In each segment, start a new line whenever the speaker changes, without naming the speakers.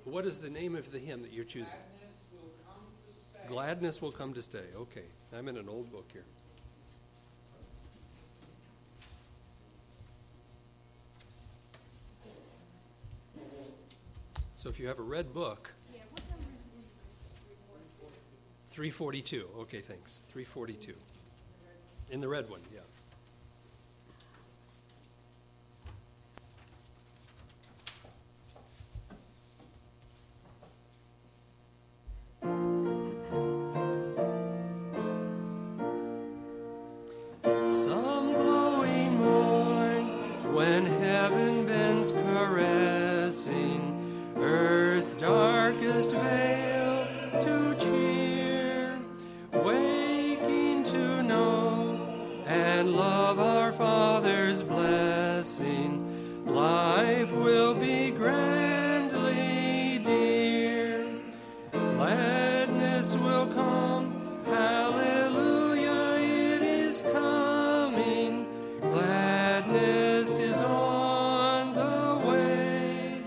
What is the name of the hymn that you're choosing? Gladness will come to stay. Okay, I'm in an old book here. So if you have a red book, 342. Okay, thanks. 342. In the red one, yeah. Some glowing morn, when heaven bends caressing earth's darkest veil to cheer, waking to know and love our Father's blessing, life will be grandly dear. Gladness will come, hallelujah, it is coming. Gladness is on the way.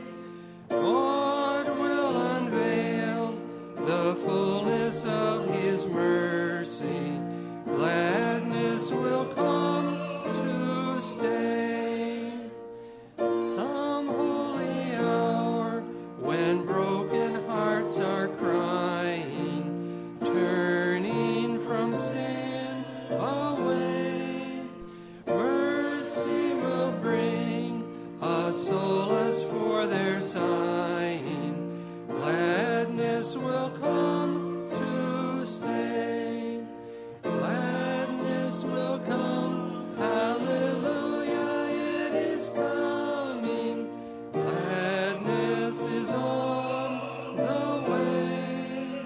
God will unveil the fullness of his mercy. Gladness will come to stay. Some holy hour when broken hearts are crying, turning from sin away, mercy will bring a solace for their sighing. Gladness will come to stay. Gladness will come, hallelujah, it is coming. Gladness is on the way.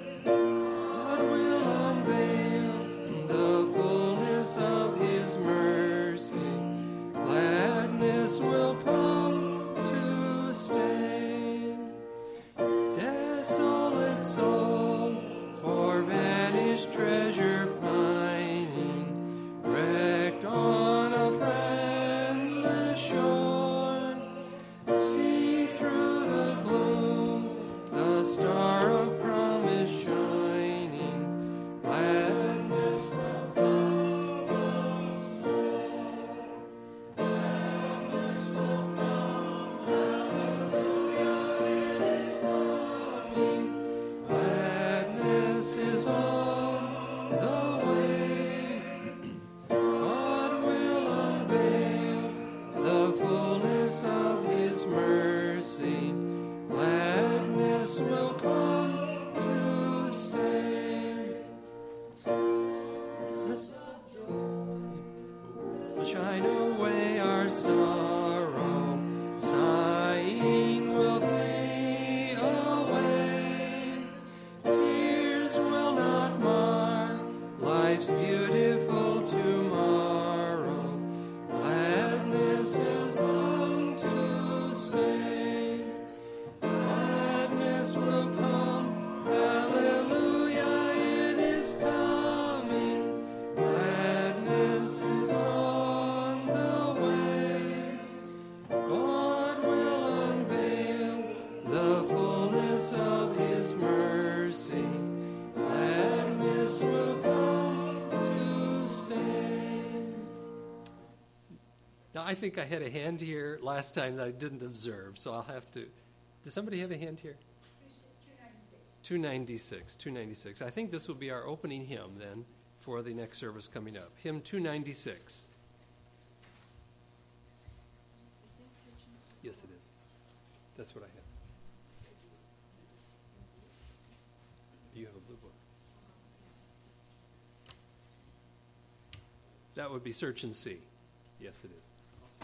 God will unveil the fullness of his mercy. Gladness will come to stay. Desolate soul, for vanished treasure pining, wrecked on a friendless shore, see through the gloom the star of promise shining. Gladness will come to stay. Gladness will come, hallelujah, it is coming. Gladness is on the way. God will unveil the fullness of his mercy. Gladness will come to stay. The sun of joy will shine away our sorrow. Sighing will flee away. Tears will not mar life's beautiful tomorrow. Gladness is on to stay. Gladness will come, hallelujah, it is coming. Gladness is on the way. God will unveil the fullness of his mercy. Gladness will come to stay. Now, I think I had a hand here last time that I didn't observe, so I'll have to. Does somebody have a hand here? 296. 296. I think this will be our opening hymn then for the next service coming up. Hymn 296. Yes, it is. That's what I have. Do you have a blue book? That would be Search and See. Yes, it is.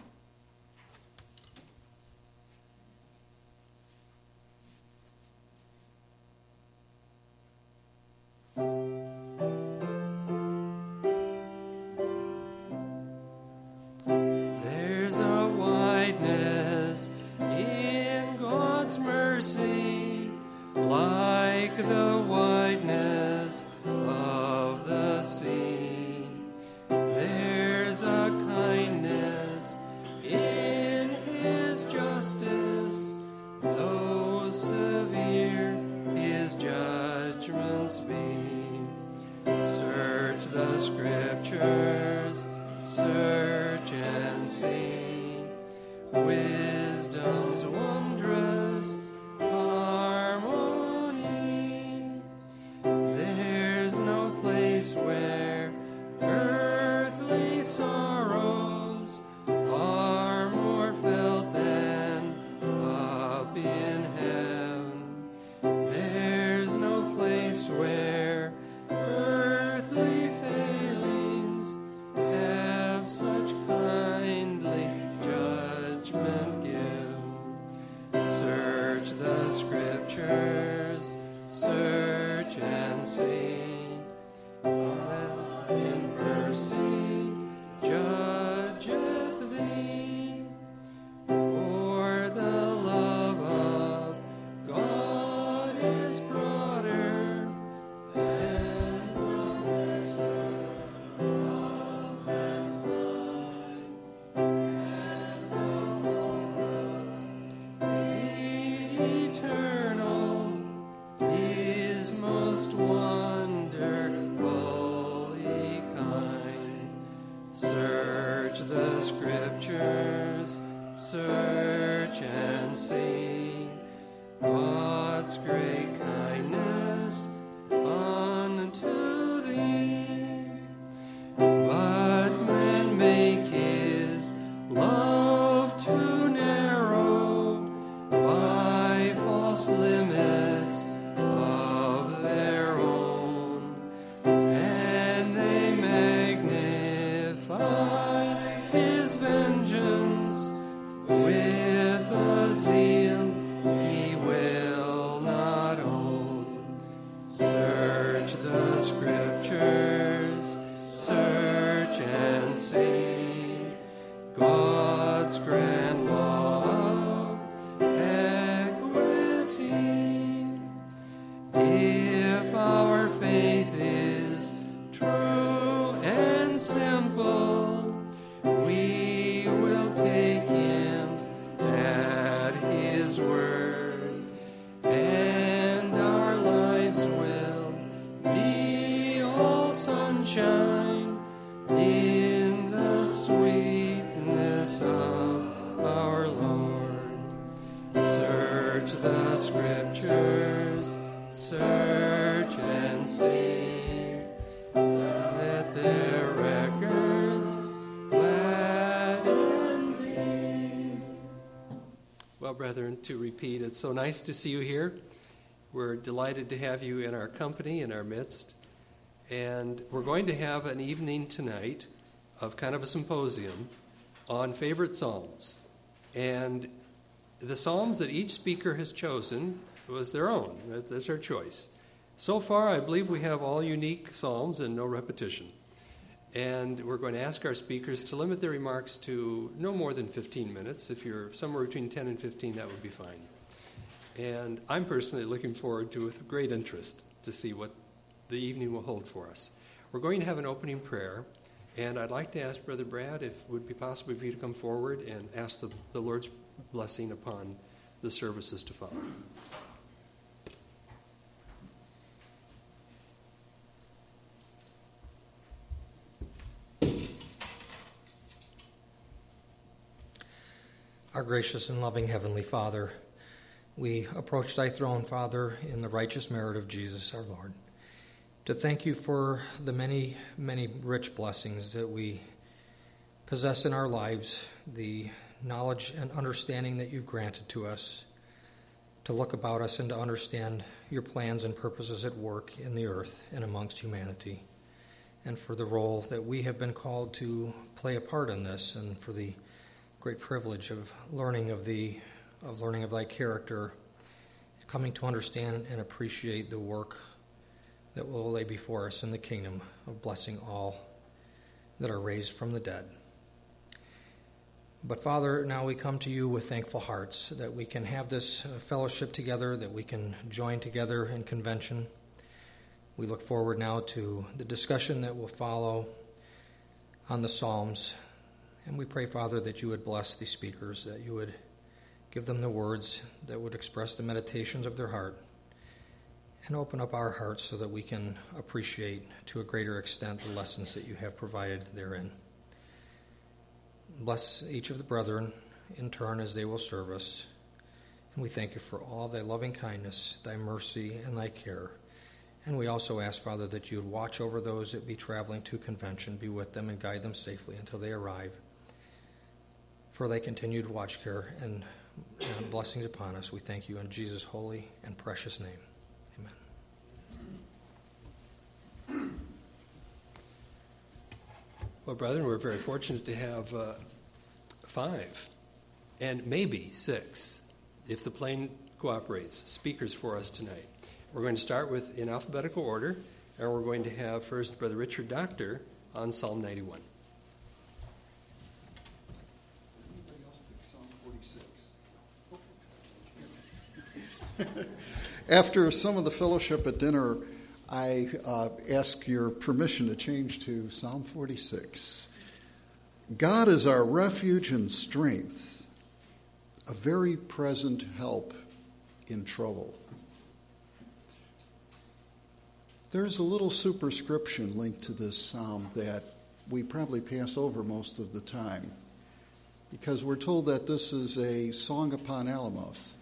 There's a wideness in God's mercy, like the wideness of the sea. There's a kindness in his justice, those wisdom's wondrous harmony. There's no place where earthly sorrows are more felt than up in heaven. There's no place where earthly failings have such kindly judgment give. Search the scriptures, search and see. That in mercy judgeth thee. For the love of God is broader than the measure of man's mind, and the hope of the eternal is most wonderfully kind. Search the scriptures, search and see God's great kindness unto thee. But men make his love too narrow by false limits of their own, and they magnify his vengeance with a zeal he will not own. Search the scriptures, search and see God's grand law of equity. If our faith is true and simple, we will take him at his word, and our lives will be all sunshine in the sweetness of our Lord. Search the scriptures, search and see. Let their records gladden thee. Well, brethren, to repeat, it's so nice to see you here. We're delighted to have you in our company, in our midst. And we're going to have an evening tonight of kind of a symposium on favorite psalms. And the psalms that each speaker has chosen was their own. That's our choice. So far, I believe we have all unique psalms and no repetition. And we're going to ask our speakers to limit their remarks to no more than 15 minutes. If you're somewhere between 10 and 15, that would be fine. And I'm personally looking forward to, with great interest, to see what the evening will hold for us. We're going to have an opening prayer, and I'd like to ask Brother Brad if it would be possible for you to come forward and ask the Lord's blessing upon the services to follow.
Our gracious and loving Heavenly Father, we approach Thy throne, Father, in the righteous merit of Jesus our Lord, to thank You for the many, many rich blessings that we possess in our lives, the knowledge and understanding that You've granted to us, to look about us and to understand Your plans and purposes at work in the earth and amongst humanity, and for the role that we have been called to play a part in this, and for the great privilege of learning of Thy character, coming to understand and appreciate the work that will lay before us in the kingdom of blessing all that are raised from the dead. But Father, now we come to You with thankful hearts that we can have this fellowship together, that we can join together in convention. We look forward now to the discussion that will follow on the Psalms. And we pray, Father, that You would bless the speakers, that You would give them the words that would express the meditations of their heart, and open up our hearts so that we can appreciate to a greater extent the lessons that You have provided therein. Bless each of the brethren in turn as they will serve us. And we thank you for all thy loving kindness, thy mercy, and thy care. And we also ask, Father, that you would watch over those that be traveling to convention, be with them and guide them safely until they arrive. For thy continued watch care and blessings upon us, we thank you in Jesus' holy and precious name. Amen.
Well, brethren, we're very fortunate to have 5 and maybe 6, if the plane cooperates, speakers for us tonight. We're going to start with in alphabetical order, and we're going to have first Brother Richard Doctor on Psalm 91.
Anybody else pick Psalm 46? After some of the fellowship at dinner, I ask your permission to change to Psalm 46. God is our refuge and strength, a very present help in trouble. There's a little superscription linked to this psalm that we probably pass over most of the time, because we're told that this is a song upon Alamoth.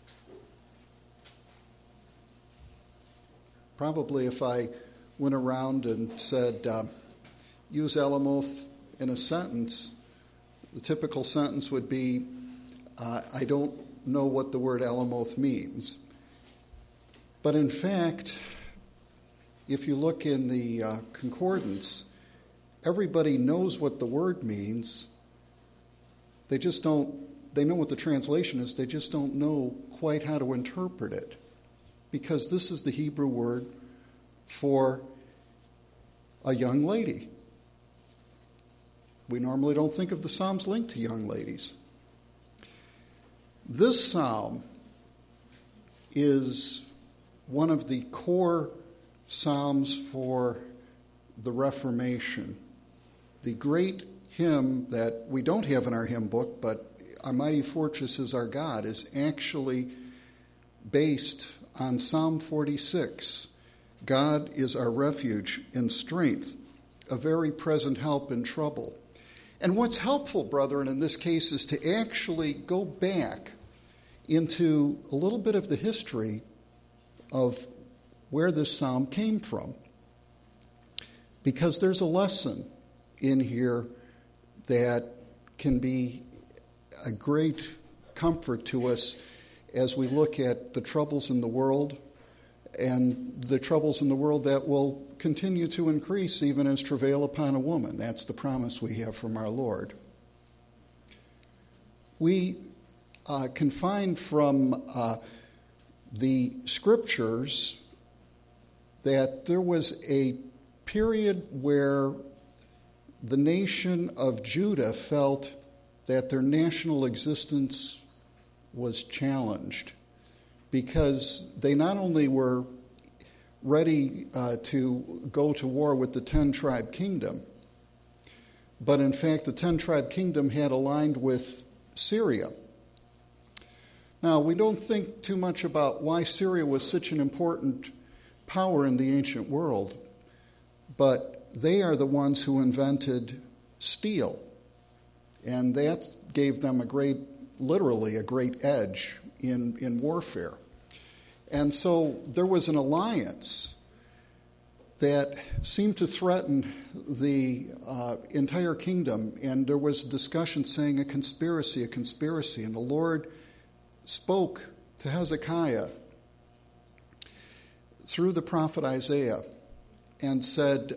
Probably if I went around and said, use Alamoth in a sentence, the typical sentence would be, I don't know what the word Alamoth means. But in fact, if you look in the concordance, everybody knows what the word means. They know what the translation is, they just don't know quite how to interpret it. Because this is the Hebrew word for a young lady. We normally don't think of the Psalms linked to young ladies. This psalm is one of the core psalms for the Reformation. The great hymn that we don't have in our hymn book, but Our Mighty Fortress is Our God, is actually based on Psalm 46. God is our refuge and strength, a very present help in trouble. And what's helpful, brethren, in this case is to actually go back into a little bit of the history of where this psalm came from. Because there's a lesson in here that can be a great comfort to us as we look at the troubles in the world, and the troubles in the world that will continue to increase even as travail upon a woman. That's the promise we have from our Lord. We can find from the scriptures that there was a period where the nation of Judah felt that their national existence was challenged, because they not only were ready to go to war with the 10-tribe kingdom, but in fact the 10-tribe kingdom had aligned with Syria. Now, we don't think too much about why Syria was such an important power in the ancient world, but they are the ones who invented steel, and that gave them literally a great edge in warfare. And so there was an alliance that seemed to threaten the entire kingdom, and there was a discussion saying a conspiracy, and the Lord spoke to Hezekiah through the prophet Isaiah and said,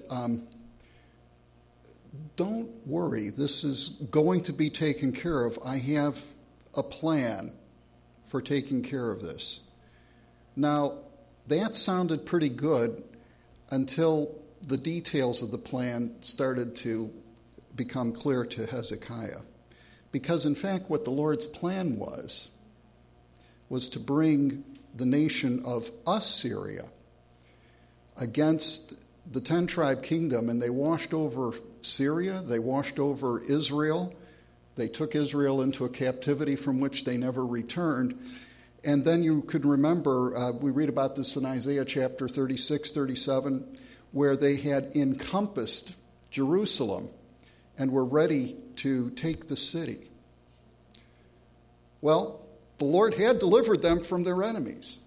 don't worry, this is going to be taken care of. I have a plan for taking care of this. Now, that sounded pretty good until the details of the plan started to become clear to Hezekiah. Because, in fact, what the Lord's plan was to bring the nation of Assyria against the 10-tribe kingdom, and they washed over Syria, they washed over Israel, they took Israel into a captivity from which they never returned. And then you could remember, we read about this in Isaiah chapter 36, 37, where they had encompassed Jerusalem and were ready to take the city. Well, the Lord had delivered them from their enemies.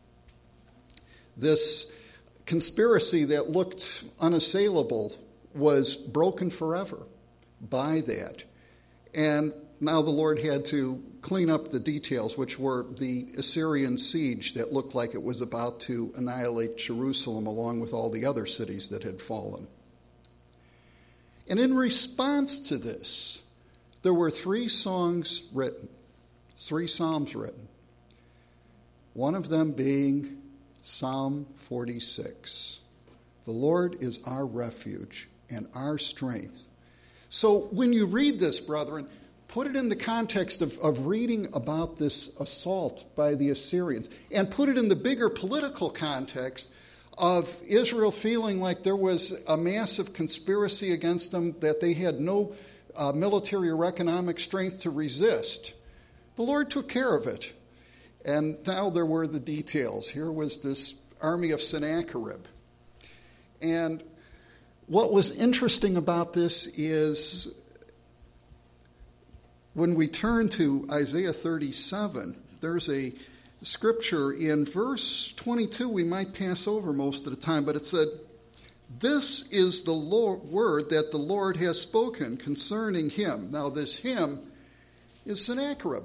This conspiracy that looked unassailable was broken forever by that. And now the Lord had to clean up the details, which were the Assyrian siege that looked like it was about to annihilate Jerusalem along with all the other cities that had fallen. And in response to this, there were 3 songs written, 3 psalms written. One of them being Psalm 46. The Lord is our refuge and our strength. So when you read this, brethren, put it in the context of reading about this assault by the Assyrians, and put it in the bigger political context of Israel feeling like there was a massive conspiracy against them, that they had no military or economic strength to resist. The Lord took care of it. And now there were the details. Here was this army of Sennacherib. And what was interesting about this is when we turn to Isaiah 37, there's a scripture in verse 22 we might pass over most of the time, but it said, "This is the word that the Lord has spoken concerning him." Now this him is Sennacherib.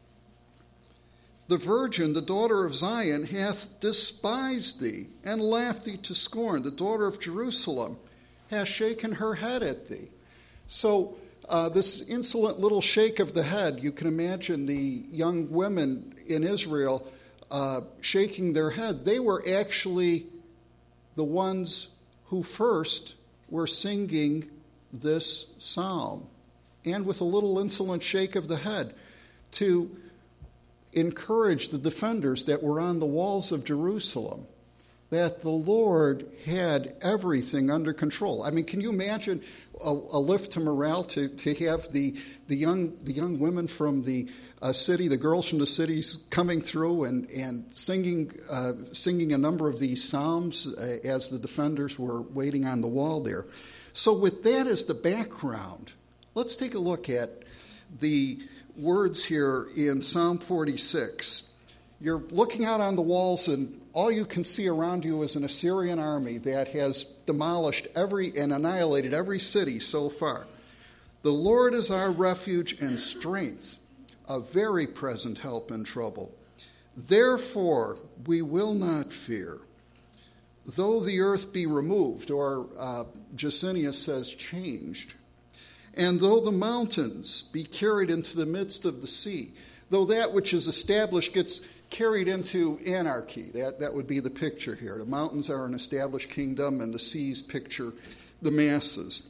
"The virgin, the daughter of Zion, hath despised thee, and laughed thee to scorn. The daughter of Jerusalem hath shaken her head at thee." So this insolent little shake of the head, you can imagine the young women in Israel shaking their head. They were actually the ones who first were singing this psalm, and with a little insolent shake of the head, to encourage the defenders that were on the walls of Jerusalem that the Lord had everything under control. I mean, can you imagine a lift to morale to have the young women from the city, the girls from the cities coming through and singing a number of these psalms as the defenders were waiting on the wall there. So with that as the background, let's take a look at the words here in Psalm 46. You're looking out on the walls, and all you can see around you is an Assyrian army that has demolished and annihilated every city so far. "The Lord is our refuge and strength, a very present help in trouble. Therefore we will not fear. Though the earth be removed," or Gesenius says changed, "and though the mountains be carried into the midst of the sea," though that which is established gets carried into anarchy. That would be the picture here. The mountains are an established kingdom, and the seas picture the masses.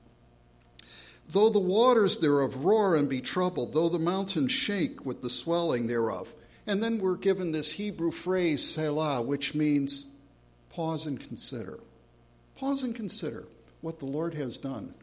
"Though the waters thereof roar and be troubled, though the mountains shake with the swelling thereof." And then we're given this Hebrew phrase, Selah, which means pause and consider. Pause and consider what the Lord has done.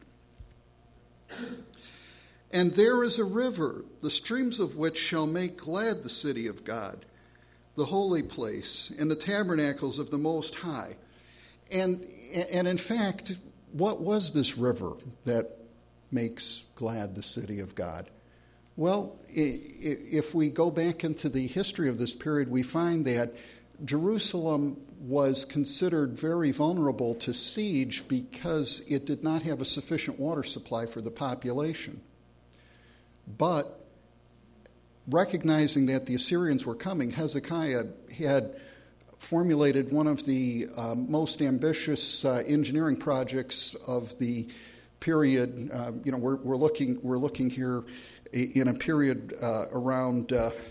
"And there is a river, the streams of which shall make glad the city of God, the holy place, and the tabernacles of the Most High." And in fact, what was this river that makes glad the city of God? Well, if we go back into the history of this period, we find that Jerusalem was considered very vulnerable to siege because it did not have a sufficient water supply for the population. But recognizing that the Assyrians were coming, Hezekiah had formulated one of the most ambitious engineering projects of the period. We're looking here in a period around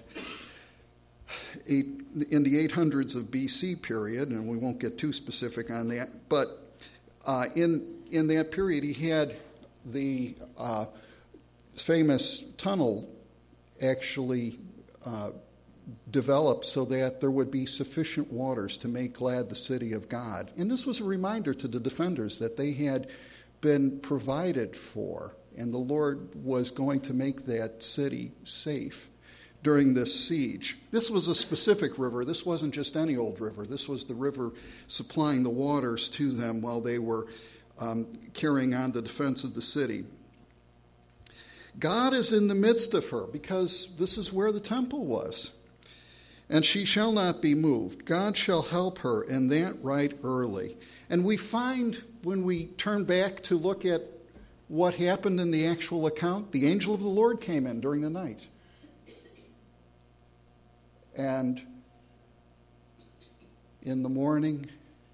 in the 800s of BC period, and we won't get too specific on that. But in that period, he had the famous tunnel actually developed so that there would be sufficient waters to make glad the city of God. And this was a reminder to the defenders that they had been provided for, and the Lord was going to make that city safe during this siege. This was a specific river. This wasn't just any old river. This was the river supplying the waters to them while they were carrying on the defense of the city. God is in the midst of her, because this is where the temple was. And she shall not be moved. God shall help her, and that right early. And we find, when we turn back to look at what happened in the actual account, the angel of the Lord came in during the night. And in the morning,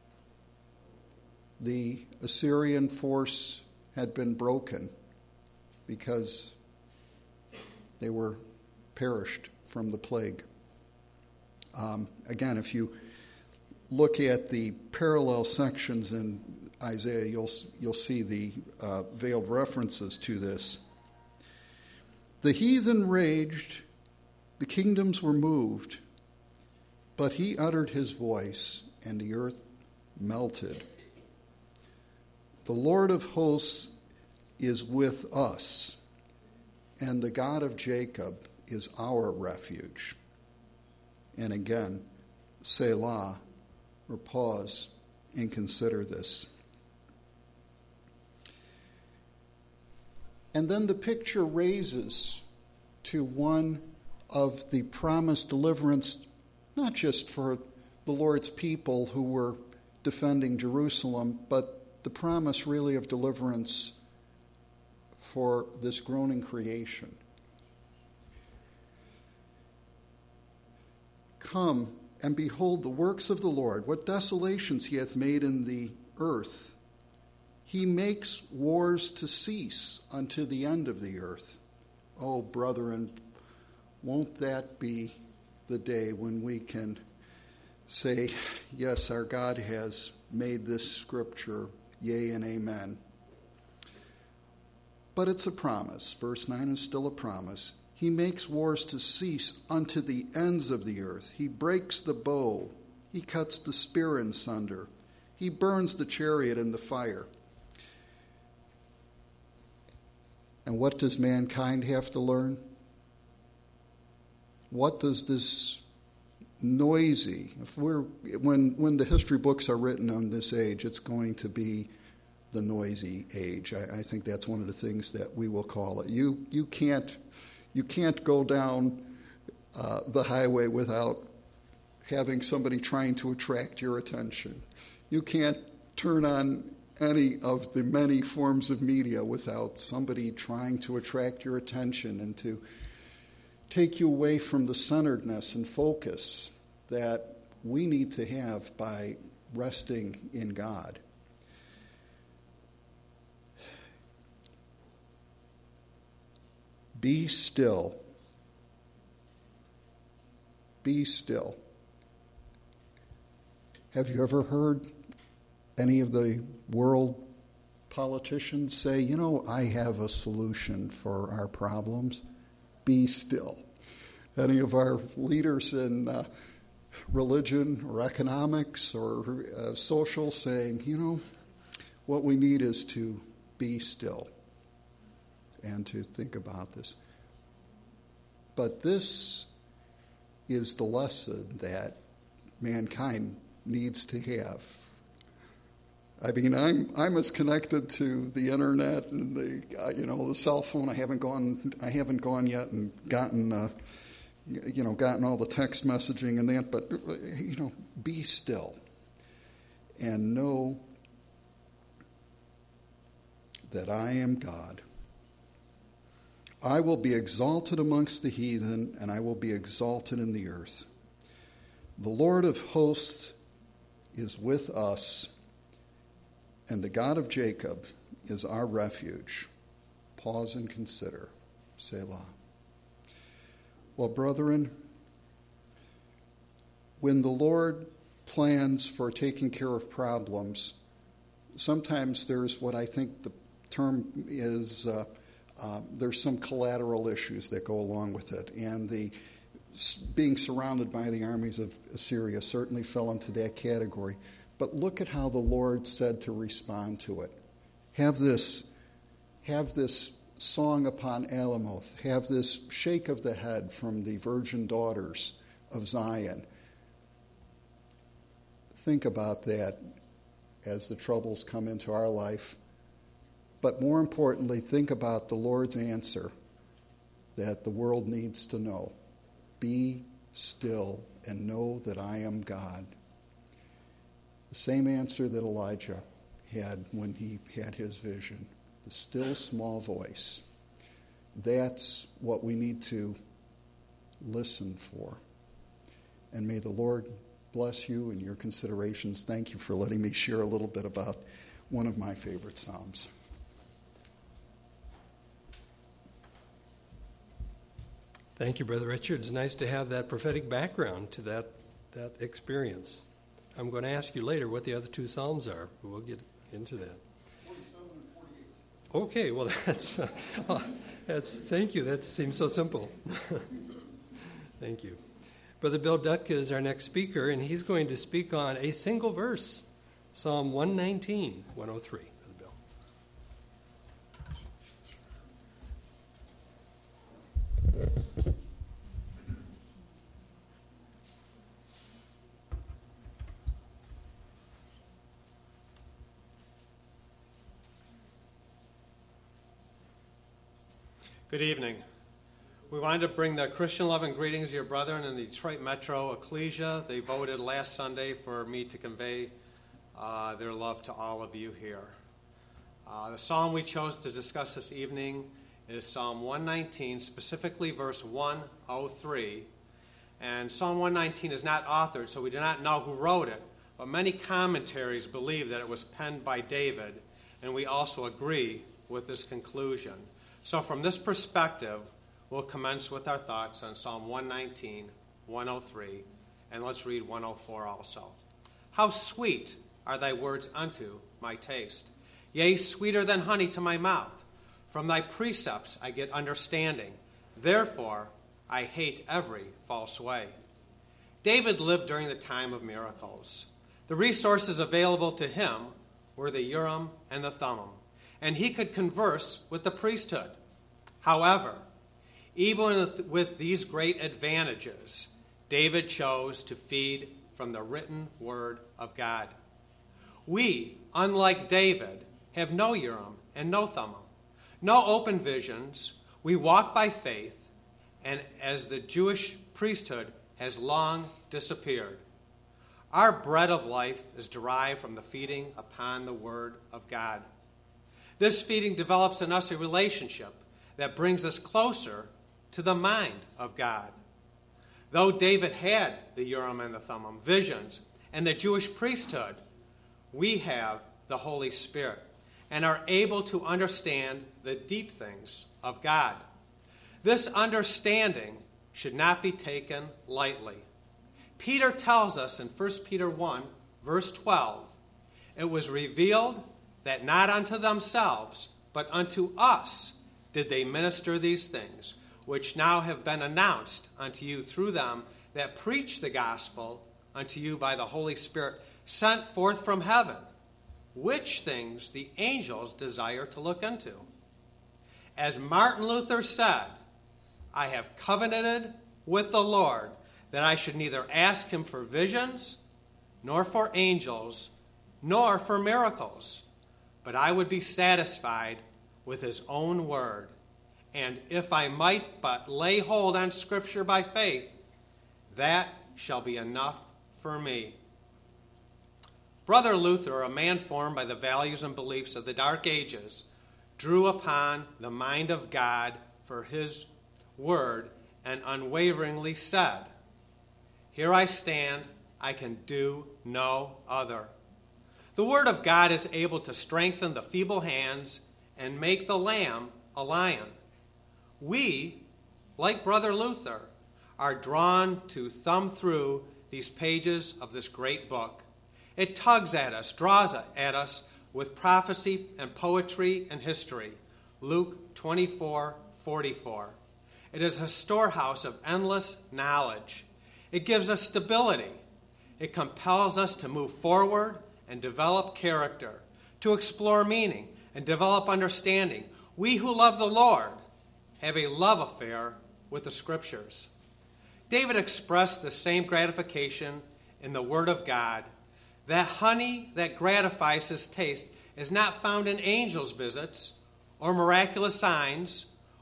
the Assyrian force had been broken because they were perished from the plague. Again, if you look at the parallel sections in Isaiah, you'll see the veiled references to this. The heathen raged, the kingdoms were moved, but he uttered his voice, and the earth melted. The Lord of hosts is with us, and the God of Jacob is our refuge. And again, Selah, or pause and consider this. And then the picture raises to one of the promised deliverance, not just for the Lord's people who were defending Jerusalem, but the promise really of deliverance for this groaning creation. Come and behold the works of the Lord, what desolations he hath made in the earth. He makes wars to cease unto the end of the earth. Oh, brethren, won't that be the day when we can say, yes, our God has made this scripture, yea and amen. But it's a promise. Verse 9 is still a promise. He makes wars to cease unto the ends of the earth. He breaks the bow. He cuts the spear in sunder. He burns the chariot in the fire. And what does mankind have to learn? What does this noisy, when the history books are written on this age, it's going to be the noisy age. I think that's one of the things that we will call it. You can't go down the highway without having somebody trying to attract your attention. You can't turn on any of the many forms of media without somebody trying to attract your attention and to take you away from the centeredness and focus that we need to have by resting in God. Be still. Be still. Have you ever heard any of the world politicians say, I have a solution for our problems? Be still. Any of our leaders in religion or economics or social saying, what we need is to be still and to think about this. But this is the lesson that mankind needs to have. I mean, I'm as connected to the internet and the cell phone. I haven't gone yet and gotten all the text messaging and that. But be still and know that I am God. I will be exalted amongst the heathen, and I will be exalted in the earth. The Lord of hosts is with us, and the God of Jacob is our refuge. Pause and consider. Selah. Well, brethren, when the Lord plans for taking care of problems, sometimes there's what I think the term is, there's some collateral issues that go along with it. And the being surrounded by the armies of Assyria certainly fell into that category. But look at how the Lord said to respond to it. Have this song upon Alamoth. Have this shake of the head from the virgin daughters of Zion. Think about that as the troubles come into our life. But more importantly, think about the Lord's answer that the world needs to know. Be still and know that I am God. The same answer that Elijah had when he had his vision. The still small voice. That's what we need to listen for. And may the Lord bless you in your considerations. Thank you for letting me share a little bit about one of my favorite Psalms.
Thank you, Brother Richard. It's nice to have that prophetic background to that experience. I'm going to ask you later what the other two Psalms are, but we'll get into that.
47 and 48.
Okay, well, that's thank you. That seems so simple. Thank you. Brother Bill Dutka is our next speaker, and he's going to speak on a single verse, Psalm 119, 103. Brother Bill.
Good evening. We wanted to bring the Christian love and greetings to your brethren in the Detroit Metro Ecclesia. They voted last Sunday for me to convey their love to all of you here. The psalm we chose to discuss this evening is Psalm 119, specifically verse 103. And Psalm 119 is not authored, so we do not know who wrote it, but many commentaries believe that it was penned by David, and we also agree with this conclusion. So from this perspective, we'll commence with our thoughts on Psalm 119, 103, and let's read 104 also. How sweet are thy words unto my taste, yea, sweeter than honey to my mouth. From thy precepts I get understanding. Therefore I hate every false way. David lived during the time of miracles. The resources available to him were the Urim and the Thummim, and he could converse with the priesthood. However, even with these great advantages, David chose to feed from the written word of God. We, unlike David, have no Urim and no Thummim, no open visions. We walk by faith, and as the Jewish priesthood has long disappeared. Our bread of life is derived from the feeding upon the word of God. This feeding develops in us a relationship that brings us closer to the mind of God. Though David had the Urim and the Thummim, visions, and the Jewish priesthood, we have the Holy Spirit and are able to understand the deep things of God. This understanding should not be taken lightly. Peter tells us in 1 Peter 1, verse 12, it was revealed that not unto themselves, but unto us did they minister these things, which now have been announced unto you through them that preach the gospel unto you by the Holy Spirit sent forth from heaven, which things the angels desire to look into. As Martin Luther said, I have covenanted with the Lord that I should neither ask him for visions, nor for angels, nor for miracles, but I would be satisfied with his own word. And if I might but lay hold on Scripture by faith, that shall be enough for me. Brother Luther, a man formed by the values and beliefs of the Dark Ages, drew upon the mind of God for his word and unwaveringly said, Here I stand, I can do no other. The word of God is able to strengthen the feeble hands and make the lamb a lion. We, like Brother Luther, are drawn to thumb through these pages of this great book. It tugs at us, draws at us with prophecy and poetry and history. Luke 24:44. It is a storehouse of endless knowledge. It gives us stability. It compels us to move forward and develop character, to explore meaning and develop understanding. We who love the Lord have a love affair with the Scriptures. David expressed the same gratification in the Word of God. That honey that gratifies his taste is not found in angels' visits or miraculous signs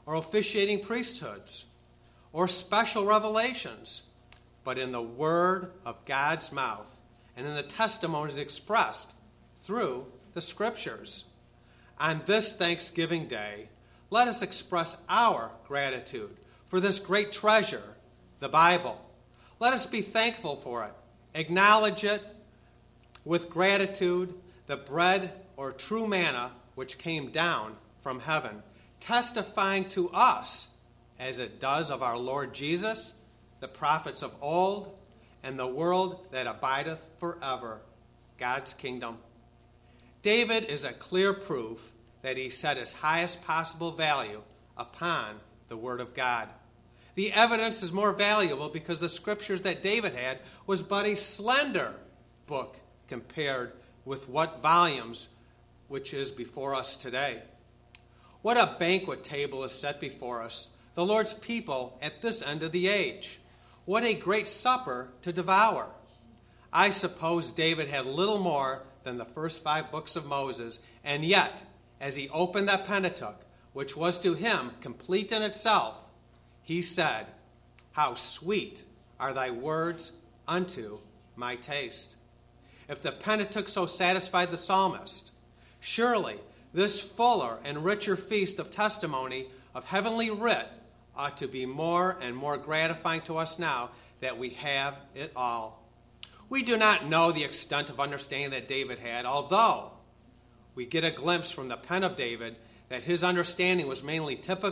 or officiating priesthoods or special revelations, but in the word of God's mouth and in the testimonies expressed through the Scriptures. On this Thanksgiving Day, let us express our gratitude for this great treasure, the Bible. Let us be thankful for it, acknowledge it with gratitude, the bread or true manna which came down from heaven, testifying to us, as it does of our Lord Jesus, the prophets of old, and the world that abideth forever, God's kingdom. David is a clear proof that he set his highest possible value upon the Word of God. The evidence is more valuable because the Scriptures that David had was but a slender book compared with what volumes which is before us today. What a banquet table is set before us, the Lord's people at this end of the age. What a great supper to devour. I suppose David had little more than the first 5 books of Moses, and yet, as he opened that Pentateuch, which was to him complete in itself, he said, "How sweet are thy words unto my taste." If the Pentateuch so satisfied the psalmist, surely this fuller and richer feast of testimony of heavenly writ ought to be more and more gratifying to us now that we have it all. We do not know the extent of understanding that David had, although we get a glimpse from the pen of David that his understanding was mainly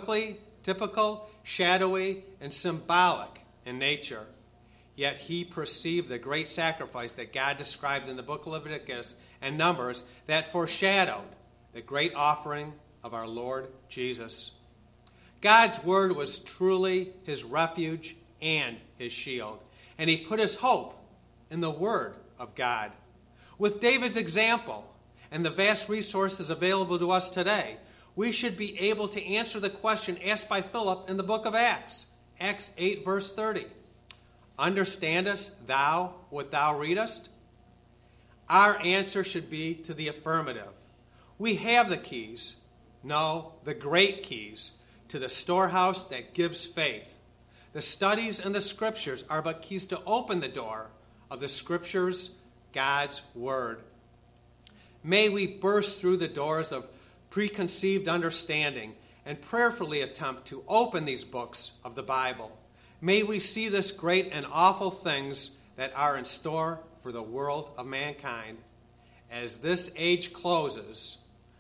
typical, shadowy, and symbolic in nature. Yet he perceived the great sacrifice that God described in the book of Leviticus and Numbers that foreshadowed the great offering of our Lord Jesus. God's word was truly his refuge and his shield, and he put his hope in the word of God. With David's example and the vast resources available to us today, we should be able to answer the question asked by Philip in the book of Acts, Acts 8, verse 30. Understandest thou what thou readest? Our answer should be to the affirmative. We have the keys, the great keys, to the storehouse that gives faith. The studies and the Scriptures are but keys to open the door of the Scriptures, God's Word. May we burst through the doors of preconceived understanding and prayerfully attempt to open these books of the Bible. May we see this great and awful things that are in store for the world of mankind. As this age closes,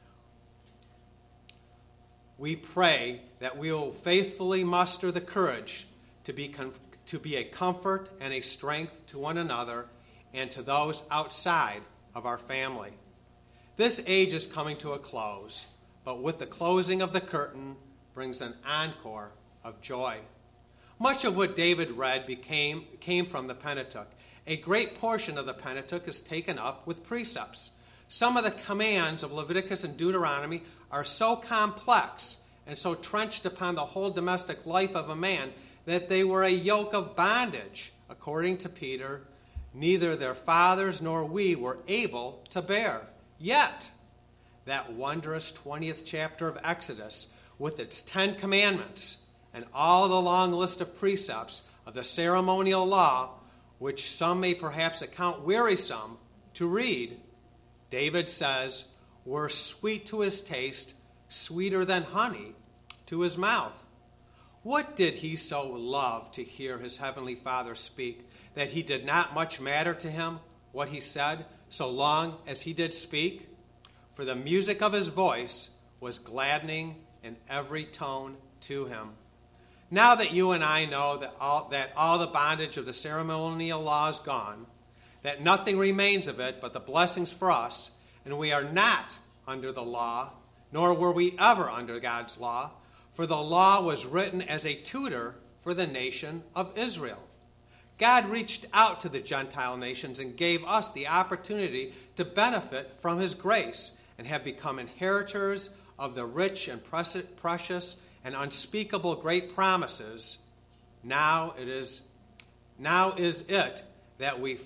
we pray that we will faithfully muster the courage to be a comfort and a strength to one another and to those outside of our family. This age is coming to a close, but with the closing of the curtain brings an encore of joy. Much of what David read came from the Pentateuch. A great portion of the Pentateuch is taken up with precepts. Some of the commands of Leviticus and Deuteronomy are so complex and so trenched upon the whole domestic life of a man that they were a yoke of bondage, according to Peter, neither their fathers nor we were able to bear. Yet, that wondrous 20th chapter of Exodus, with its 10 commandments and all the long list of precepts of the ceremonial law, which some may perhaps account wearisome to read, David says, were sweet to his taste, sweeter than honey to his mouth. What did he so love to hear his heavenly Father speak, that he did not much matter to him what he said, so long as he did speak? For the music of his voice was gladdening in every tone to him. Now that you and I know that all the bondage of the ceremonial law is gone, that nothing remains of it but the blessings for us, and we are not under the law, nor were we ever under God's law, for the law was written as a tutor for the nation of Israel. God reached out to the Gentile nations and gave us the opportunity to benefit from his grace and have become inheritors of the rich and precious and unspeakable great promises. How is it that we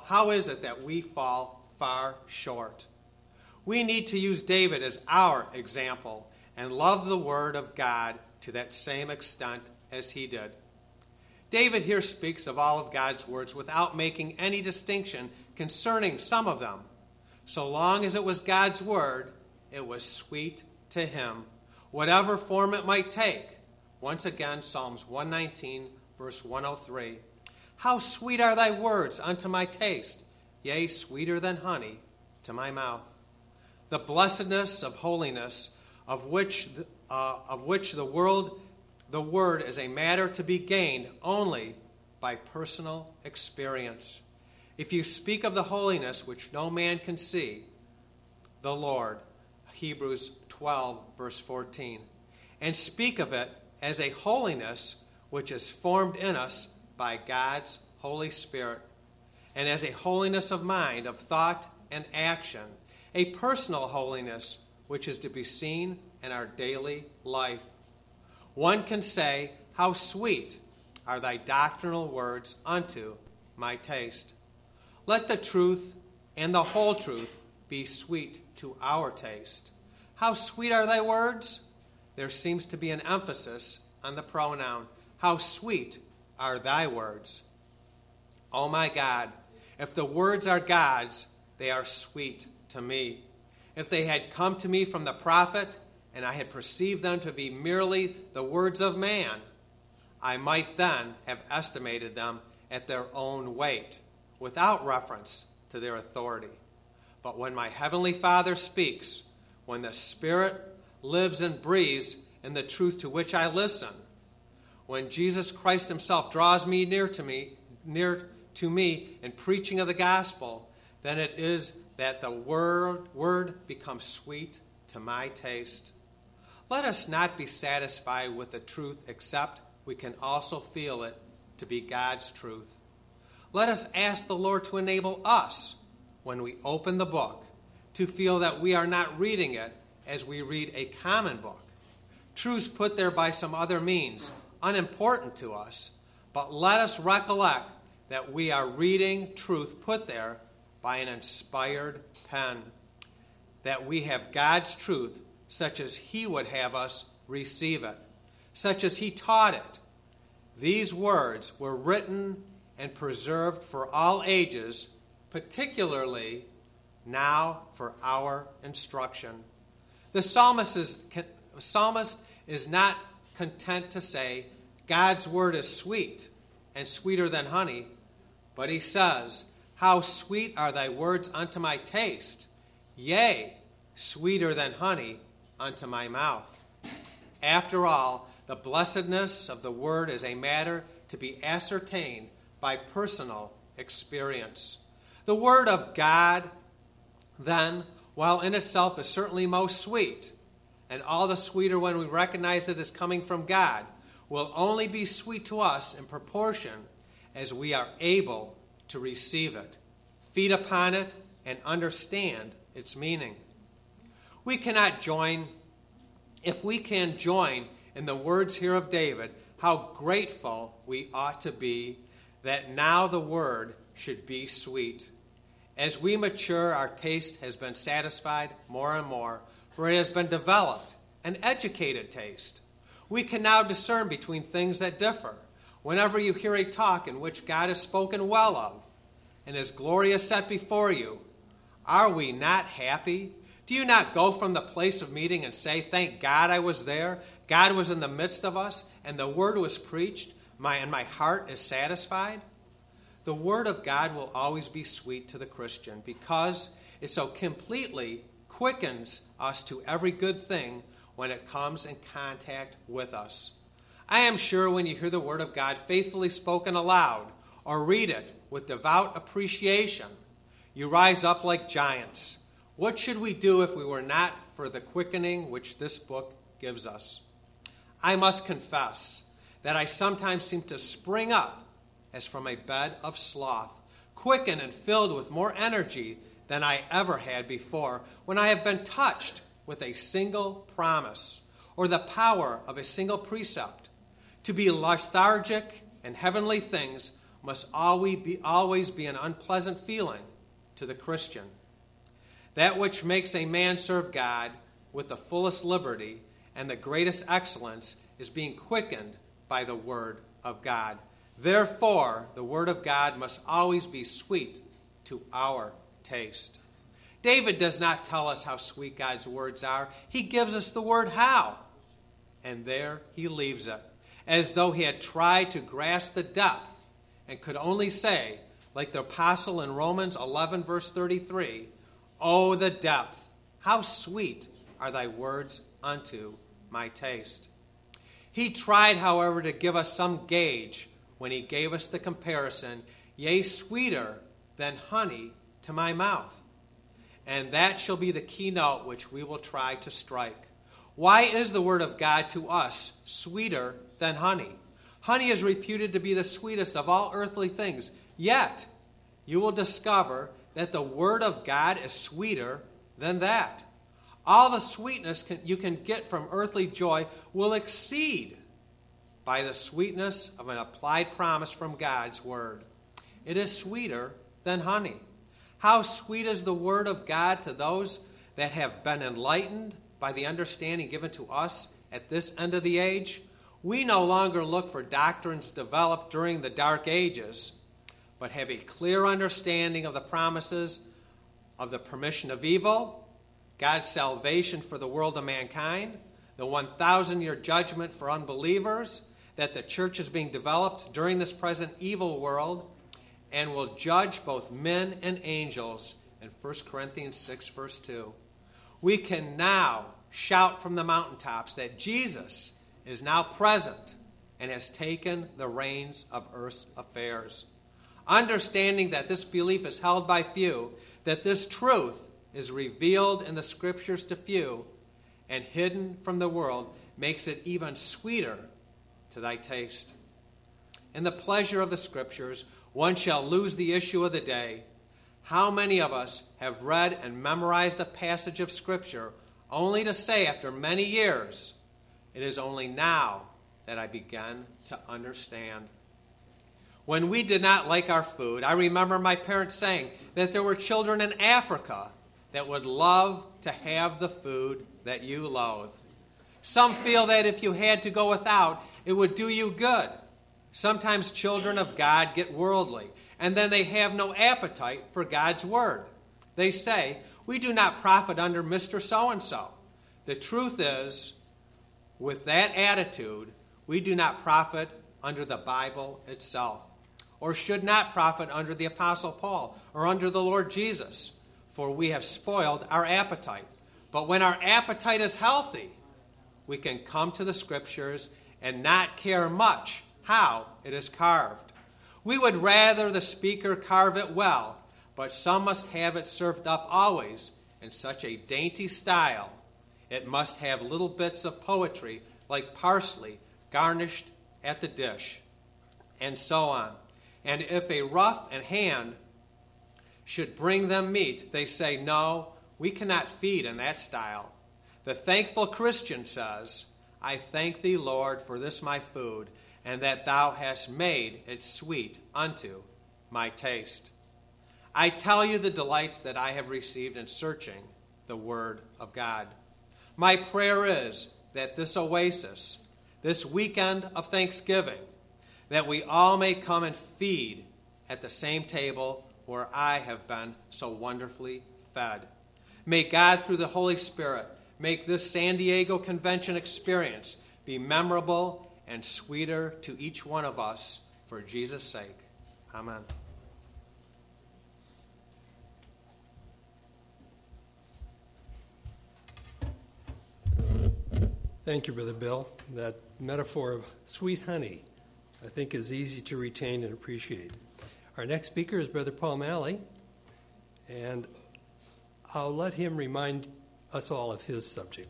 fall far short? We need to use David as our example and love the word of God to that same extent as he did. David here speaks of all of God's words without making any distinction concerning some of them. So long as it was God's word, it was sweet to him, whatever form it might take. Once again, Psalms 119, verse 103. How sweet are thy words unto my taste, yea, sweeter than honey to my mouth. The blessedness of holiness, of which the word is a matter to be gained only by personal experience. If you speak of the holiness which no man can see, the Lord, Hebrews 12, verse 14, and speak of it as a holiness which is formed in us by God's Holy Spirit, and as a holiness of mind, of thought and action, a personal holiness which is to be seen in our daily life. One can say, how sweet are thy doctrinal words unto my taste. Let the truth and the whole truth be sweet to our taste. How sweet are thy words? There seems to be an emphasis on the pronoun. How sweet are thy words? Oh my God, if the words are God's, they are sweet to me. If they had come to me from the prophet, and I had perceived them to be merely the words of man, I might then have estimated them at their own weight, without reference to their authority. But when my heavenly Father speaks, when the Spirit lives and breathes in the truth to which I listen, when Jesus Christ himself draws me near to me in preaching of the gospel, then it is that the word becomes sweet to my taste. Let us not be satisfied with the truth except we can also feel it to be God's truth. Let us ask the Lord to enable us, when we open the book, to feel that we are not reading it as we read a common book. Truths put there by some other means, unimportant to us, but let us recollect that we are reading truth put there by an inspired pen, that we have God's truth such as he would have us receive it, such as he taught it. These words were written and preserved for all ages, particularly now for our instruction. The psalmist is not content to say, God's word is sweet and sweeter than honey, but he says, how sweet are thy words unto my taste, yea, sweeter than honey unto my mouth. After all, the blessedness of the word is a matter to be ascertained by personal experience. The word of God, then, while in itself is certainly most sweet, and all the sweeter when we recognize it is coming from God, will only be sweet to us in proportion as we are able to receive it, feed upon it, and understand its meaning. If we can join in the words here of David, how grateful we ought to be that now the word should be sweet. As we mature, our taste has been satisfied more and more, for it has been developed, an educated taste. We can now discern between things that differ. Whenever you hear a talk in which God is spoken well of, and his glory is set before you, are we not happy? Do you not go from the place of meeting and say, thank God I was there, God was in the midst of us, and the word was preached, and my heart is satisfied? The word of God will always be sweet to the Christian because it so completely quickens us to every good thing when it comes in contact with us. I am sure when you hear the word of God faithfully spoken aloud or read it with devout appreciation, you rise up like giants. What should we do if we were not for the quickening which this book gives us? I must confess that I sometimes seem to spring up as from a bed of sloth, quickened and filled with more energy than I ever had before, when I have been touched with a single promise or the power of a single precept. To be lethargic in heavenly things must always be an unpleasant feeling to the Christian. That which makes a man serve God with the fullest liberty and the greatest excellence is being quickened by the Word of God. Therefore, the Word of God must always be sweet to our taste. David does not tell us how sweet God's words are. He gives us the word how. And there he leaves it, as though he had tried to grasp the depth and could only say, like the apostle in Romans 11, verse 33, "Oh, the depth, how sweet are thy words unto my taste." He tried, however, to give us some gauge when he gave us the comparison, "Yea, sweeter than honey to my mouth." And that shall be the keynote which we will try to strike. Why is the Word of God to us sweeter than honey? Honey is reputed to be the sweetest of all earthly things. Yet, you will discover that the Word of God is sweeter than that. All the sweetness you can get from earthly joy will exceed by the sweetness of an applied promise from God's Word. It is sweeter than honey. How sweet is the Word of God to those that have been enlightened by the understanding given to us at this end of the age? We no longer look for doctrines developed during the dark ages, but have a clear understanding of the promises of the permission of evil, God's salvation for the world of mankind, the 1,000-year judgment for unbelievers, that the church is being developed during this present evil world, and will judge both men and angels in 1 Corinthians 6, verse 2. We can now shout from the mountaintops that Jesus is now present and has taken the reins of earth's affairs. Understanding that this belief is held by few, that this truth is revealed in the Scriptures to few and hidden from the world, makes it even sweeter to thy taste. In the pleasure of the Scriptures, one shall lose the issue of the day. How many of us have read and memorized a passage of Scripture only to say after many years, "It is only now that I began to understand"? When we did not like our food, I remember my parents saying that there were children in Africa that would love to have the food that you loathe. Some feel that if you had to go without, it would do you good. Sometimes children of God get worldly, and then they have no appetite for God's word. They say, "We do not profit under Mr. So-and-so." The truth is, with that attitude, we do not profit under the Bible itself, or should not profit under the Apostle Paul or under the Lord Jesus, for we have spoiled our appetite. But when our appetite is healthy, we can come to the Scriptures and not care much how it is carved. We would rather the speaker carve it well, but some must have it served up always in such a dainty style. It must have little bits of poetry like parsley garnished at the dish, and so on. And if a rough and hand should bring them meat, they say, "No, we cannot feed in that style." The thankful Christian says, "I thank thee, Lord, for this my food, and that thou hast made it sweet unto my taste." I tell you the delights that I have received in searching the Word of God. My prayer is that this oasis, this weekend of Thanksgiving, that we all may come and feed at the same table where I have been so wonderfully fed. May God, through the Holy Spirit, make this San Diego Convention experience be memorable and sweeter to each one of us for Jesus' sake. Amen.
Thank you, Brother Bill. That metaphor of sweet honey, I think, is easy to retain and appreciate. Our next speaker is Brother Paul Malley, and I'll let him remind us all of his subject.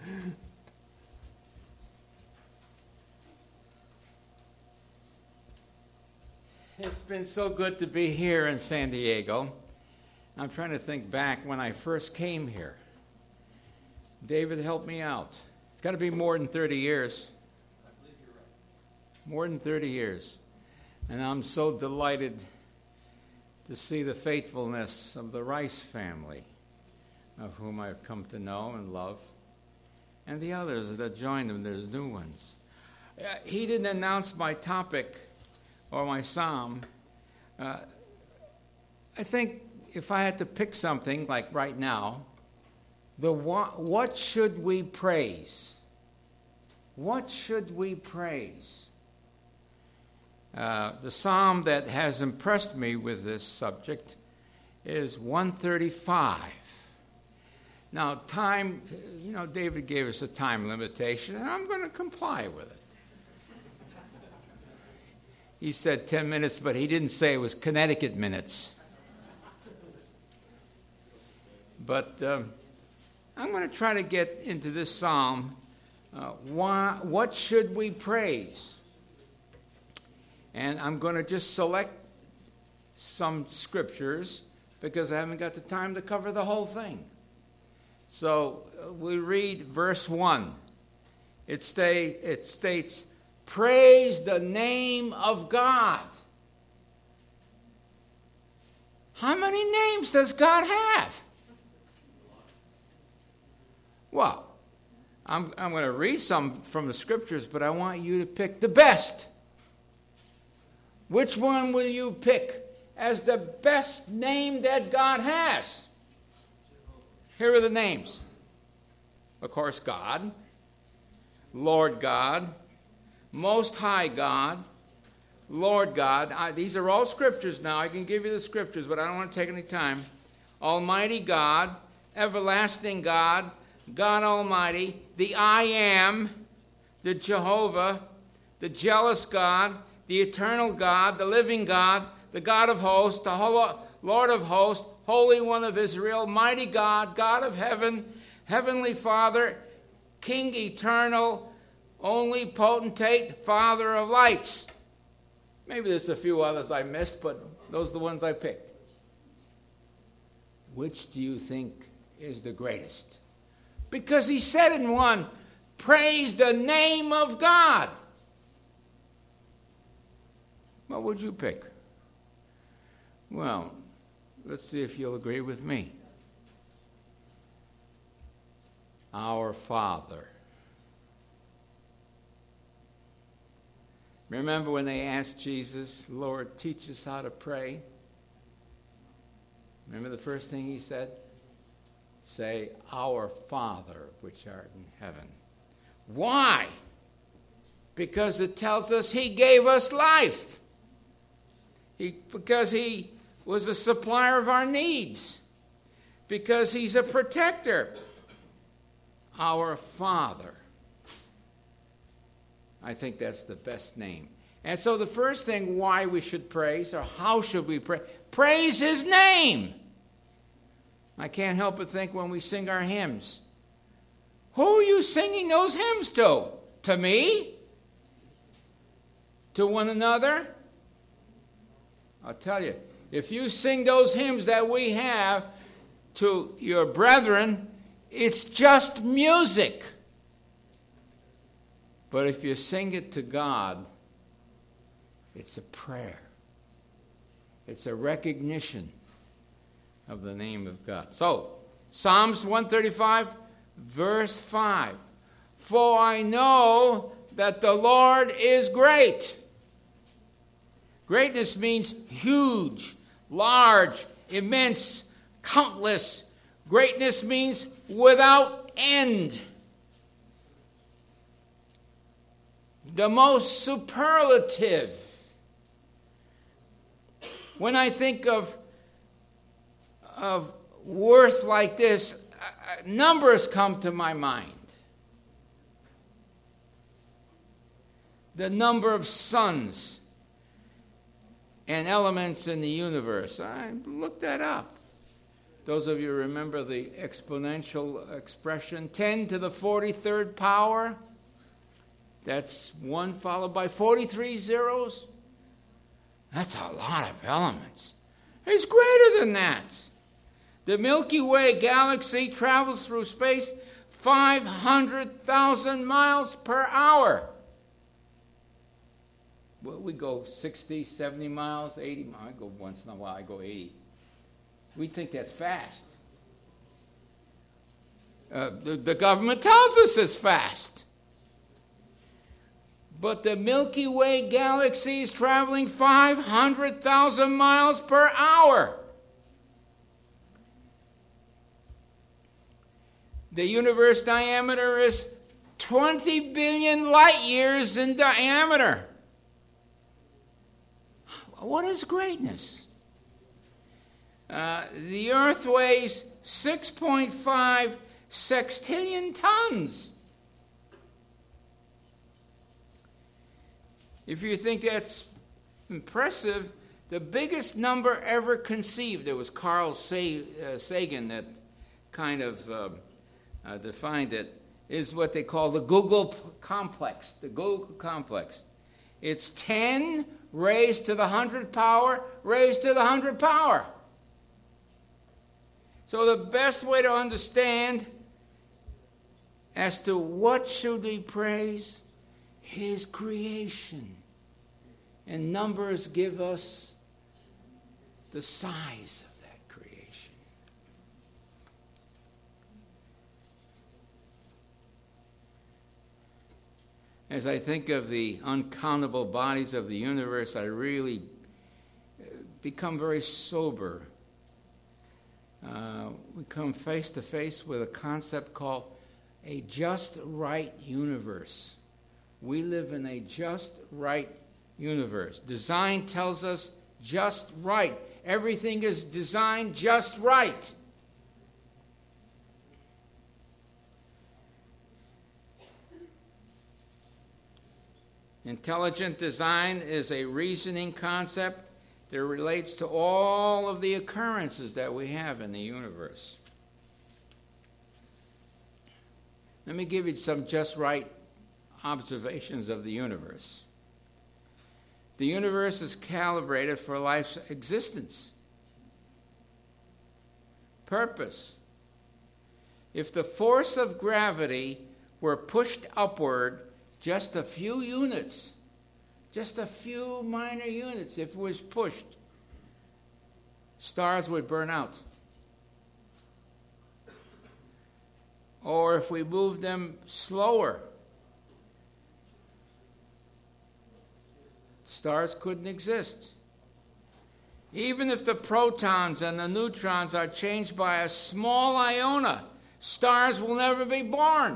It's been so good to be here in San Diego. I'm trying to think back when I first came here. David, help me out. It's got to be more than 30 years.
I believe you're right.
More than 30 years. And I'm so delighted to see the faithfulness of the Rice family, of whom I've come to know and love, and the others that joined them. There's new ones. he didn't announce my topic or my psalm. I think if I had to pick something, like right now, what should we praise? What should we praise? The psalm that has impressed me with this subject is 135. Now, time, David gave us a time limitation, and I'm going to comply with it. He said 10 minutes, but he didn't say it was Connecticut minutes. But I'm going to try to get into this psalm. What should we praise? And I'm going to just select some scriptures because I haven't got the time to cover the whole thing. So we read verse 1. It states, praise the name of God. How many names does God have? Well, I'm going to read some from the scriptures, but I want you to pick the best. Which one will you pick as the best name that God has? Here are the names. Of course, God, Lord God, Most High God, Lord God. These are all scriptures now. I can give you the scriptures, but I don't want to take any time. Almighty God, Everlasting God, God Almighty, the I Am, the Jehovah, the Jealous God, the Eternal God, the Living God, the God of hosts, the Lord of hosts, Holy One of Israel, Mighty God, God of heaven, Heavenly Father, King eternal, only potentate, Father of lights. Maybe there's a few others I missed, but those are the ones I picked. Which do you think is the greatest? Because he said in one, praise the name of God. What would you pick? Well, let's see if you'll agree with me. Our Father. Remember when they asked Jesus, Lord, teach us how to pray? Remember the first thing he said? Say, Our Father, which art in heaven. Why? Because it tells us he gave us life. Because he was a supplier of our needs. Because he's a protector. Our Father. I think that's the best name. And so the first thing why we should praise, or how should we pray? Praise his name. I can't help but think when we sing our hymns. Who are you singing those hymns to? To me? To one another? I'll tell you, if you sing those hymns that we have to your brethren, it's just music. But if you sing it to God, it's a prayer. It's a recognition of the name of God. So, Psalms 135, verse 5. For I know that the Lord is great. Greatness means huge, large, immense, countless. Greatness means without end. The most superlative. When I think of worth like this, numbers come to my mind. The number of suns and elements in the universe. I looked that up. Those of you remember the exponential expression, 10 to the 43rd power. That's 1 followed by 43 zeros. That's a lot of elements. It's greater than that. The Milky Way galaxy travels through space 500,000 miles per hour. Well, we go 60, 70 miles, 80 miles. I go once in a while, I go 80. We think that's fast. The government tells us it's fast. But the Milky Way galaxy is traveling 500,000 miles per hour. The universe diameter is 20 billion light years in diameter. What is greatness? The Earth weighs 6.5 sextillion tons. If you think that's impressive, the biggest number ever conceived, it was Carl Sagan that kind of defined it, is what they call the Google complex. The Google complex. It's 10 raised to the 100th power, raised to the 100th power. So the best way to understand as to what should we praise, His creation. And numbers give us the size of that creation. As I think of the uncountable bodies of the universe, I really become very sober. We come face to face with a concept called a just right universe. We live in a just right universe. Design tells us just right. Everything is designed just right. Intelligent design is a reasoning concept that relates to all of the occurrences that we have in the universe. Let me give you some just right observations of the universe. The universe is calibrated for life's existence. Purpose. If the force of gravity were pushed upward just a few units, just a few minor units, if it was pushed, stars would burn out. Or if we moved them slower, stars couldn't exist. Even if the protons and the neutrons are changed by a small iota, stars will never be born.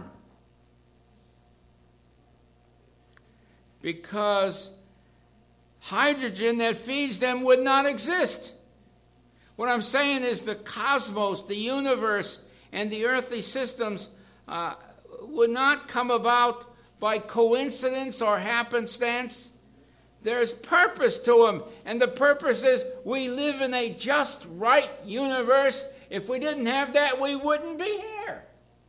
Because hydrogen that feeds them would not exist. What I'm saying is the cosmos, the universe, and the earthly systems would not come about by coincidence or happenstance. There's purpose to them, and the purpose is we live in a just right universe. If we didn't have that, we wouldn't be here.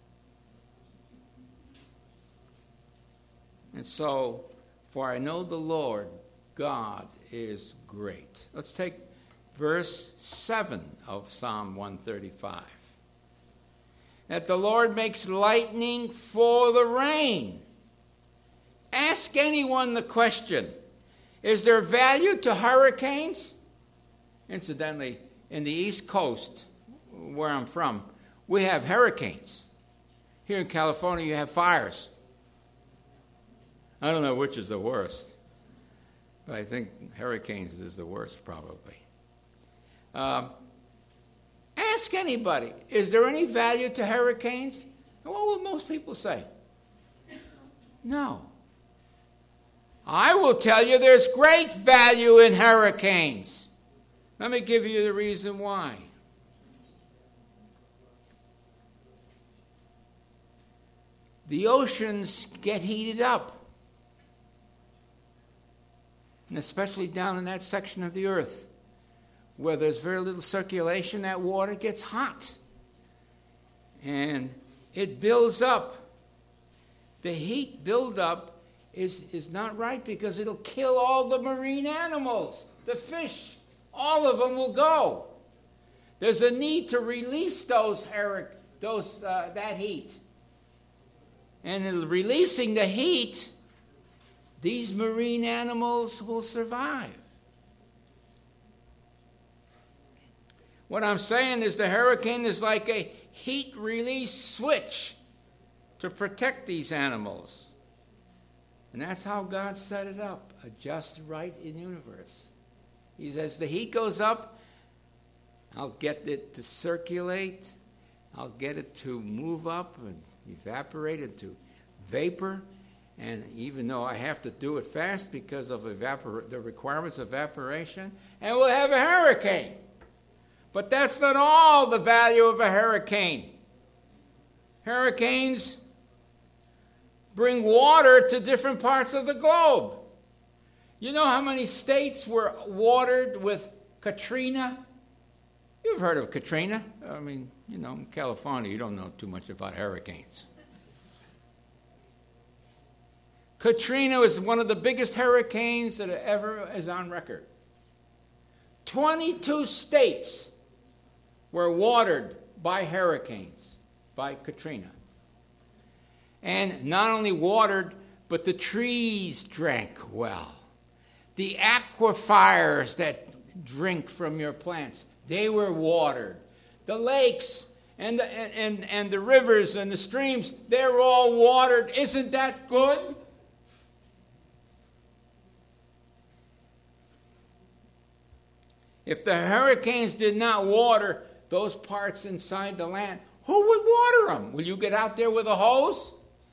And so, for I know the Lord God is great. Let's take verse 7 of Psalm 135. That the Lord makes lightning for the rain. Ask anyone the question, is there value to hurricanes? Incidentally, in the East Coast, where I'm from, we have hurricanes. Here in California, you have fires. I don't know which is the worst, but I think hurricanes is the worst probably. Ask anybody, is there any value to hurricanes? What would most people say? No. I will tell you there's great value in hurricanes. Let me give you the reason why. The oceans get heated up. And especially down in that section of the earth where there's very little circulation, that water gets hot. And it builds up. The heat buildup is not right because it'll kill all the marine animals, the fish. All of them will go. There's a need to release that heat. And in releasing the heat, these marine animals will survive. What I'm saying is the hurricane is like a heat release switch to protect these animals. And that's how God set it up, a just, right universe. He says, the heat goes up, I'll get it to circulate, I'll get it to move up and evaporate into vapor. And even though I have to do it fast because of the requirements of evaporation, and we'll have a hurricane. But that's not all the value of a hurricane. Hurricanes bring water to different parts of the globe. You know how many states were watered with Katrina? You've heard of Katrina. I mean, you know, in California, you don't know too much about hurricanes. Katrina was one of the biggest hurricanes that ever is on record. 22 states were watered by hurricanes, by Katrina. And not only watered, but the trees drank well. The aquifers that drink from your plants, they were watered. The lakes and the rivers and the streams, they're all watered. Isn't that good? If the hurricanes did not water those parts inside the land, who would water them? Will you get out there with a hose?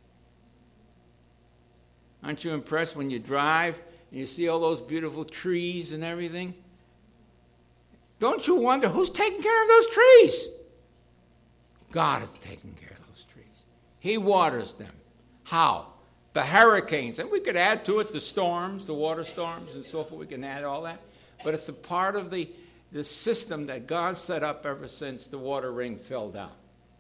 Aren't you impressed when you drive and you see all those beautiful trees and everything? Don't you wonder who's taking care of those trees? God is taking care of those trees. He waters them. How? The hurricanes. And we could add to it the storms, the water storms and so forth. We can add all that. But it's a part of the system that God set up ever since the water ring filled out.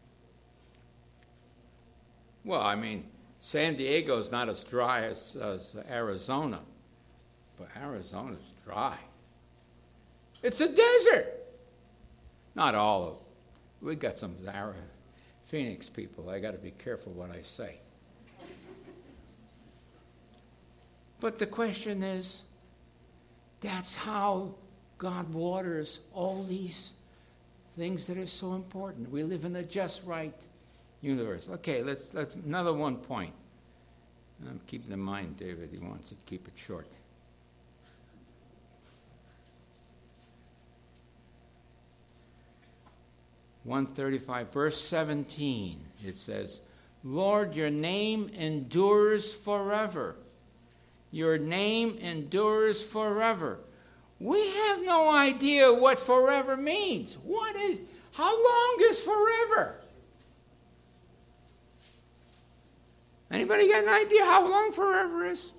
Well, I mean, San Diego is not as dry as Arizona, but Arizona's dry. It's a desert. Not all of it. We got some Phoenix people. I got to be careful what I say. But the question is, that's how God waters all these things that are so important. We live in a just right universe. Okay, let's another one point. I'm keeping in mind, David, he wants to keep it short. (135) verse 17, it says, Lord, your name endures forever. Your name endures forever. We have no idea what forever means. How long is forever? Anybody got an idea how long forever is?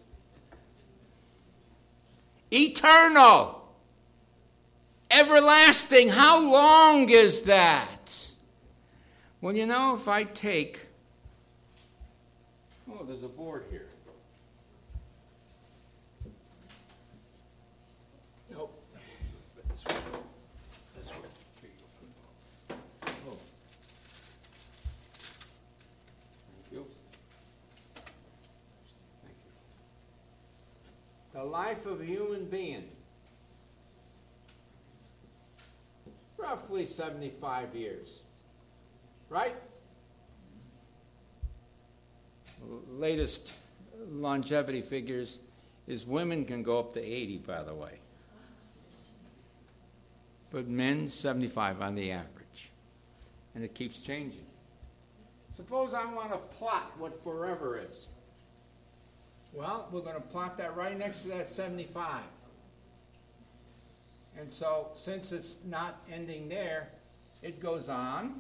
Eternal. Everlasting. How long is that? Well, you know, if I take... Oh, there's a board here. Nope. This one. Here you go. Oh. Thank you. Thank you. The life of a human being. Roughly 75 years. Right? Latest longevity figures is women can go up to 80, by the way. But men, 75 on the average. And it keeps changing. Suppose I want to plot what forever is. Well, we're going to plot that right next to that 75. And so, since it's not ending there, it goes on,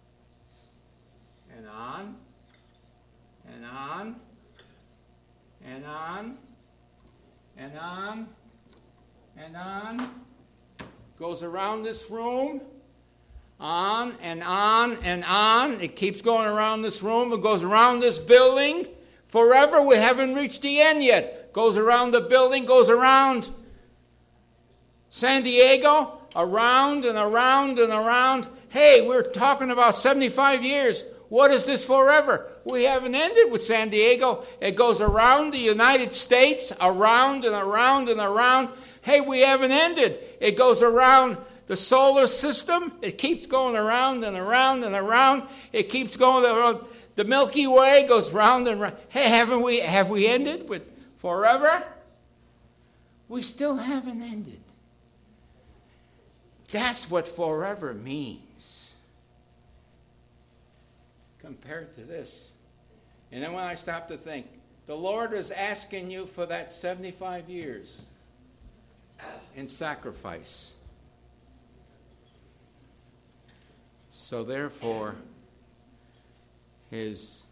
and on, and on, and on, and on, and on. Goes around this room, on, and on, and on. It keeps going around this room. It goes around this building. Forever, we haven't reached the end yet. Goes around the building, goes around San Diego, around and around and around. Hey, we're talking about 75 years. What is this forever? We haven't ended with San Diego. It goes around the United States, around and around and around. Hey, we haven't ended. It goes around the solar system. It keeps going around and around and around. It keeps going around. The Milky Way goes round and round. Hey, have we ended with Forever? We still haven't ended. That's what forever means compared to this. And then when I stop to think, the Lord is asking you for that 75 years in sacrifice. So therefore, his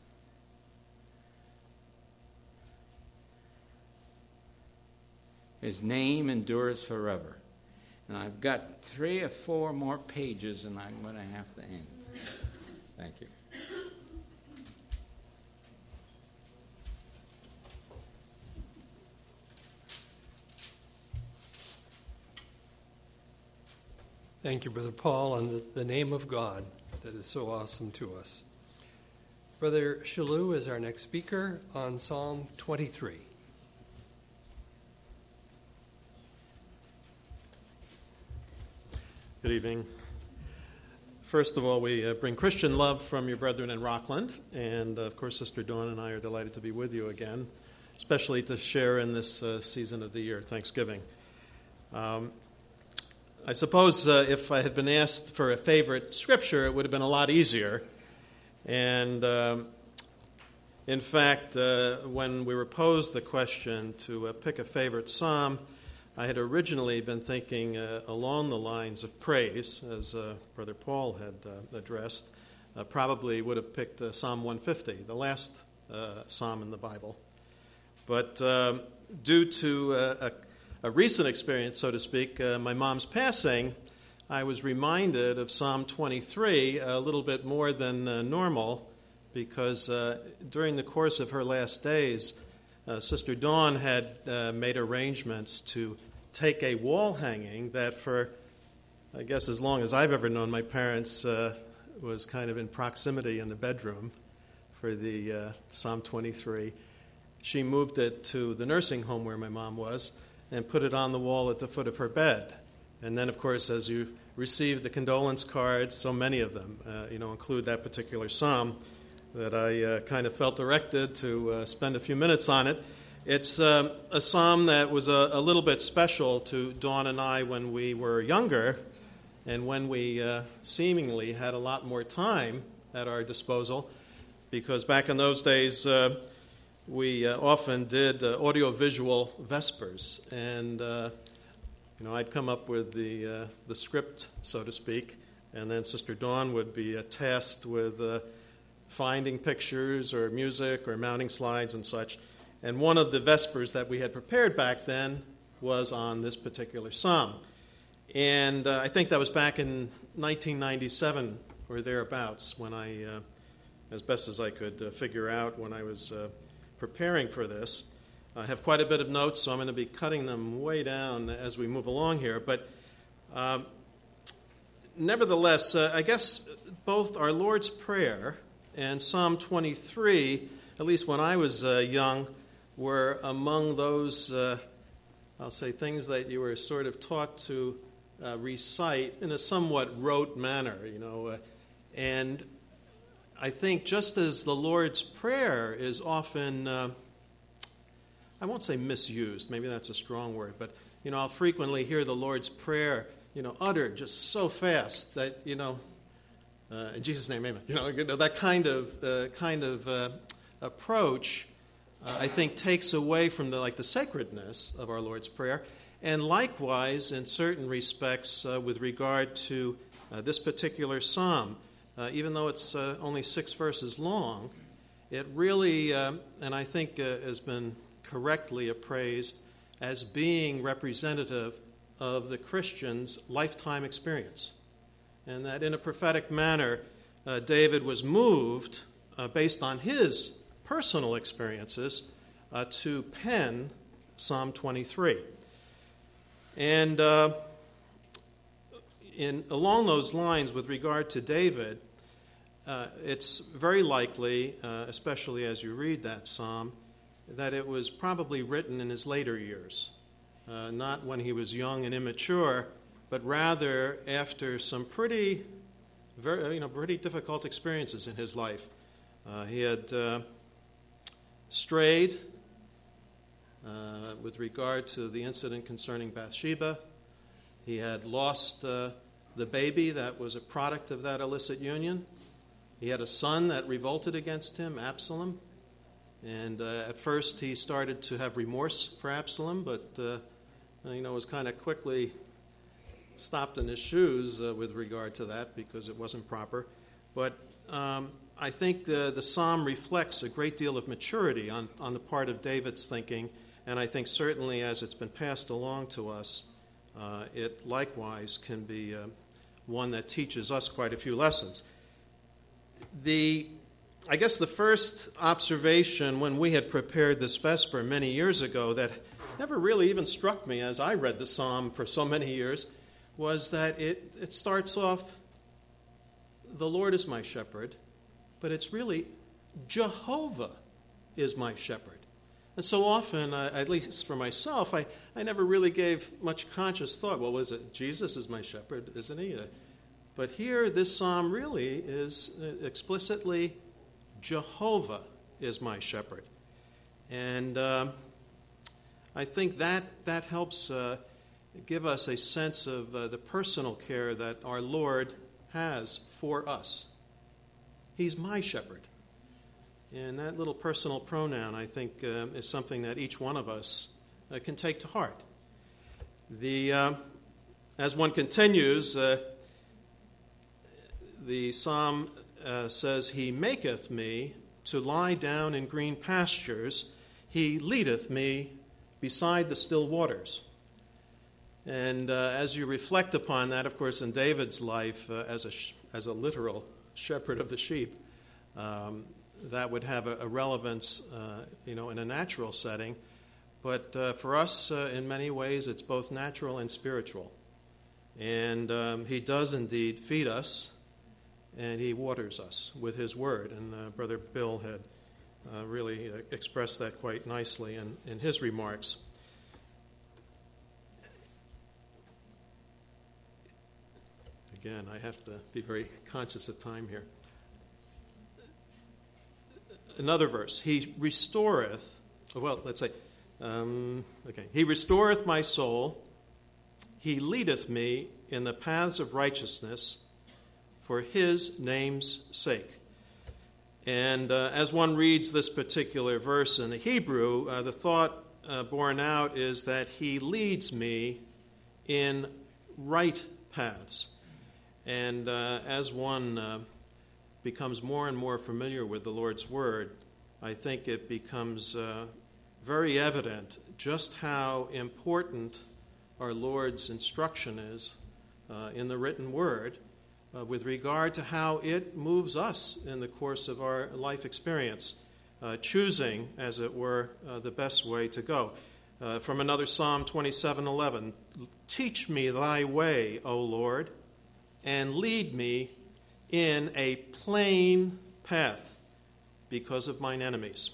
name endures forever. And I've got 3 or 4 more pages, and I'm going to have to end. Thank you.
Thank you, Brother Paul, on the name of God that is so awesome to us. Brother Shalou is our next speaker on Psalm 23.
Good evening. First of all, we bring Christian love from your brethren in Rockland, and of course, Sister Dawn and I are delighted to be with you again, especially to share in this season of the year, Thanksgiving. I suppose if I had been asked for a favorite scripture, it would have been a lot easier. And in fact, when we were posed the question to pick a favorite psalm, I had originally been thinking along the lines of praise, as Brother Paul had addressed. Probably would have picked Psalm 150, the last psalm in the Bible. But due to a recent experience, so to speak, my mom's passing, I was reminded of Psalm 23 a little bit more than normal, because during the course of her last days, Sister Dawn had made arrangements to take a wall hanging that for, I guess, as long as I've ever known my parents, was kind of in proximity in the bedroom for the Psalm 23. She moved it to the nursing home where my mom was and put it on the wall at the foot of her bed. And then, of course, as you receive the condolence cards, so many of them, include that particular psalm, that I kind of felt directed to spend a few minutes on it. It's a psalm that was a little bit special to Dawn and I when we were younger, and when we seemingly had a lot more time at our disposal, because back in those days we often did audiovisual Vespers, and I'd come up with the script, so to speak, and then Sister Dawn would be tasked with finding pictures or music or mounting slides and such. And one of the Vespers that we had prepared back then was on this particular psalm. And I think that was back in 1997 or thereabouts when I, as best as I could figure out when I was preparing for this. I have quite a bit of notes, so I'm going to be cutting them way down as we move along here. But nevertheless, I guess both our Lord's Prayer and Psalm 23, at least when I was young, were among those, I'll say, things that you were sort of taught to recite in a somewhat rote manner, and I think just as the Lord's Prayer is often, I won't say misused, maybe that's a strong word, but, I'll frequently hear the Lord's Prayer, uttered just so fast that, in Jesus' name, amen. That kind of approach, I think, takes away from the sacredness of our Lord's Prayer, and likewise, in certain respects, with regard to this particular psalm, even though it's only 6 verses long, it really, and I think has been correctly appraised as being representative of the Christian's lifetime experience. And that in a prophetic manner, David was moved, based on his personal experiences, to pen Psalm 23. And along those lines, with regard to David, it's very likely, especially as you read that psalm, that it was probably written in his later years, not when he was young and immature, but rather after some pretty difficult experiences in his life. He had strayed with regard to the incident concerning Bathsheba. He had lost the baby that was a product of that illicit union. He had a son that revolted against him, Absalom. And at first he started to have remorse for Absalom, but was kind of quickly stopped in his shoes with regard to that because it wasn't proper. But I think the psalm reflects a great deal of maturity on the part of David's thinking, and I think certainly as it's been passed along to us, it likewise can be one that teaches us quite a few lessons. I guess the first observation when we had prepared this Vesper many years ago that never really even struck me as I read the psalm for so many years was that it starts off, the Lord is my shepherd, but it's really Jehovah is my shepherd. And so often, at least for myself, I never really gave much conscious thought, well, was it Jesus is my shepherd, isn't he? But here, this psalm really is explicitly Jehovah is my shepherd. And I think that helps give us a sense of the personal care that our Lord has for us. He's my shepherd. And that little personal pronoun, I think, is something that each one of us can take to heart. As one continues, the psalm says, He maketh me to lie down in green pastures. He leadeth me beside the still waters. And as you reflect upon that, of course, in David's life as a literal shepherd of the sheep, that would have a relevance, in a natural setting. But for us, in many ways, it's both natural and spiritual. And he does indeed feed us, and he waters us with his word. And Brother Bill had really expressed that quite nicely in his remarks. Again, I have to be very conscious of time here. Another verse, He restoreth, He restoreth my soul, He leadeth me in the paths of righteousness for His name's sake. And as one reads this particular verse in the Hebrew, the thought borne out is that He leads me in right paths. And as one becomes more and more familiar with the Lord's Word, I think it becomes very evident just how important our Lord's instruction is in the written Word with regard to how it moves us in the course of our life experience, choosing, as it were, the best way to go. From another Psalm 27:11, Teach me thy way, O Lord, and lead me in a plain path because of mine enemies.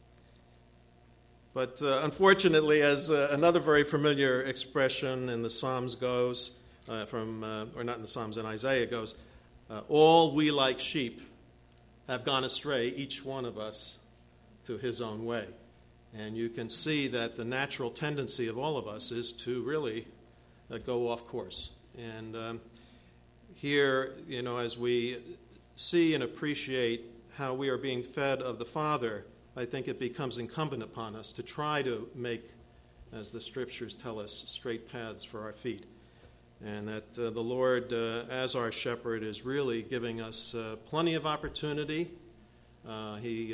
But unfortunately, as another very familiar expression in the Psalms goes, or not in the Psalms, in Isaiah goes, all we like sheep have gone astray, each one of us to his own way. And you can see that the natural tendency of all of us is to really go off course. And here, as we see and appreciate how we are being fed of the Father, I think it becomes incumbent upon us to try to make, as the Scriptures tell us, straight paths for our feet. And that the Lord, as our shepherd, is really giving us plenty of opportunity. He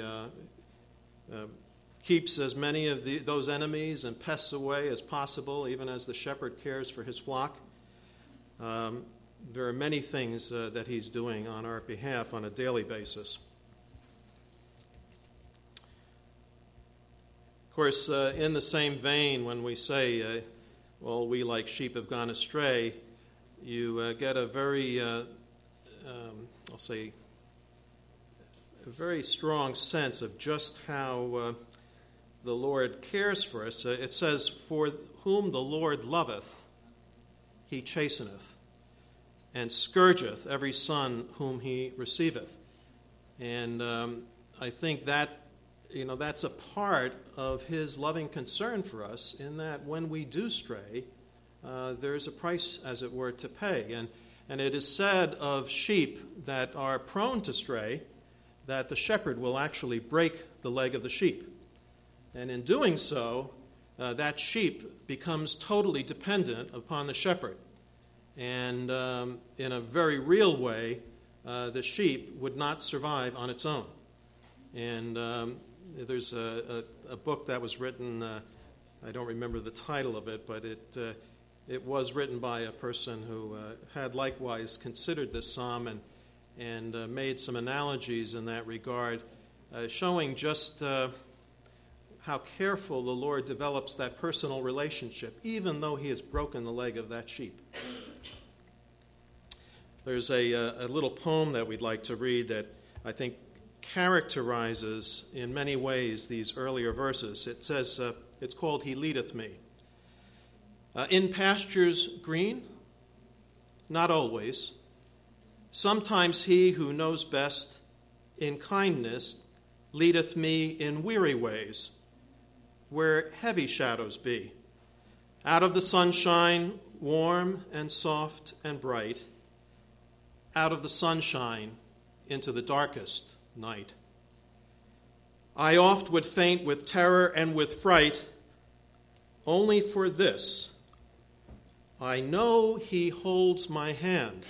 keeps as many of those enemies and pests away as possible, even as the shepherd cares for his flock. There are many things that he's doing on our behalf on a daily basis. Of course, in the same vein, when we say, well, we like sheep have gone astray, you get a very, a very strong sense of just how the Lord cares for us. It says, for whom the Lord loveth, he chasteneth, and scourgeth every son whom he receiveth. And I think that that's a part of his loving concern for us, in that when we do stray, there's a price, as it were, to pay. And it is said of sheep that are prone to stray that the shepherd will actually break the leg of the sheep. And in doing so, that sheep becomes totally dependent upon the shepherd. And in a very real way, the sheep would not survive on its own. And there's a book that was written, I don't remember the title of it, but it was written by a person who had likewise considered this psalm and made some analogies in that regard, showing just how careful the Lord develops that personal relationship, even though he has broken the leg of that sheep. There's a little poem that we'd like to read that I think characterizes in many ways these earlier verses. It says, it's called He Leadeth Me. In pastures green? Not always. Sometimes he who knows best in kindness leadeth me in weary ways, where heavy shadows be. Out of the sunshine, warm and soft and bright, out of the sunshine into the darkest night. I oft would faint with terror and with fright, only for this, I know he holds my hand.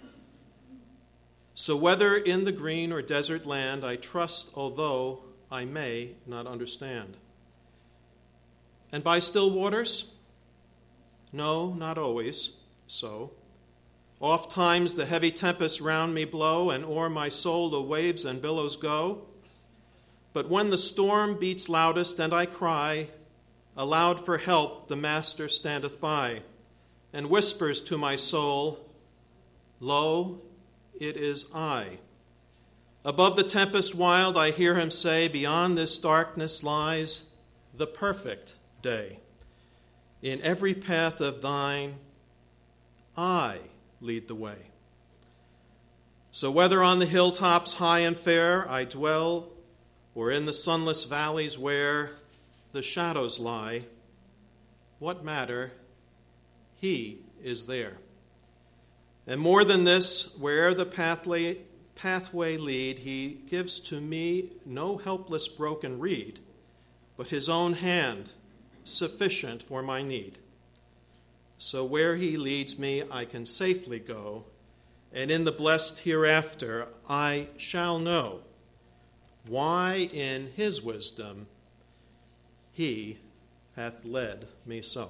So whether in the green or desert land, I trust although I may not understand. And by still waters? No, not always so. Oft times the heavy tempests round me blow, and o'er my soul the waves and billows go. But when the storm beats loudest and I cry, aloud for help the Master standeth by, and whispers to my soul, Lo, it is I. Above the tempest wild I hear him say, Beyond this darkness lies the perfect day. In every path of thine, I lead the way. So whether on the hilltops high and fair I dwell, or in the sunless valleys where the shadows lie, what matter? He is there. And more than this, where'er the pathway lead, he gives to me no helpless broken reed, but his own hand sufficient for my need. So where he leads me, I can safely go, and in the blessed hereafter I shall know why in his wisdom he hath led me so.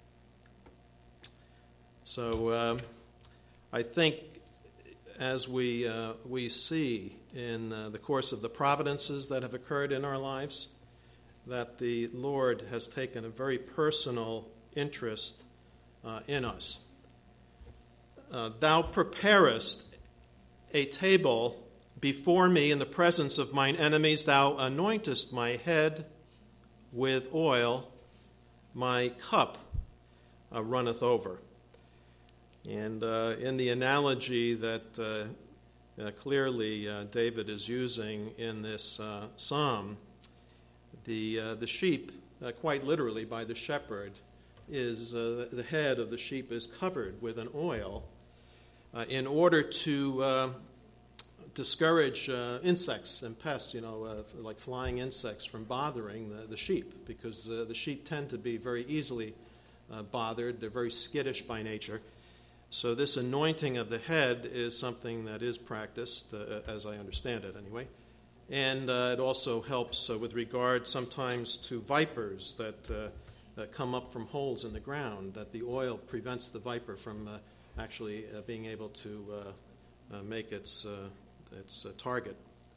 So I think as we see in the course of the providences that have occurred in our lives, that the Lord has taken a very personal interest in us. Thou preparest a table before me in the presence of mine enemies. Thou anointest my head with oil. My cup runneth over. And in the analogy that clearly David is using in this psalm, the sheep, quite literally by the shepherd, is the head of the sheep is covered with an oil in order to discourage insects and pests, like flying insects, from bothering the sheep, because the sheep tend to be very easily bothered. They're very skittish by nature. So this anointing of the head is something that is practiced, as I understand it anyway. And it also helps with regard sometimes to vipers that come up from holes in the ground, that the oil prevents the viper from actually being able to make its target.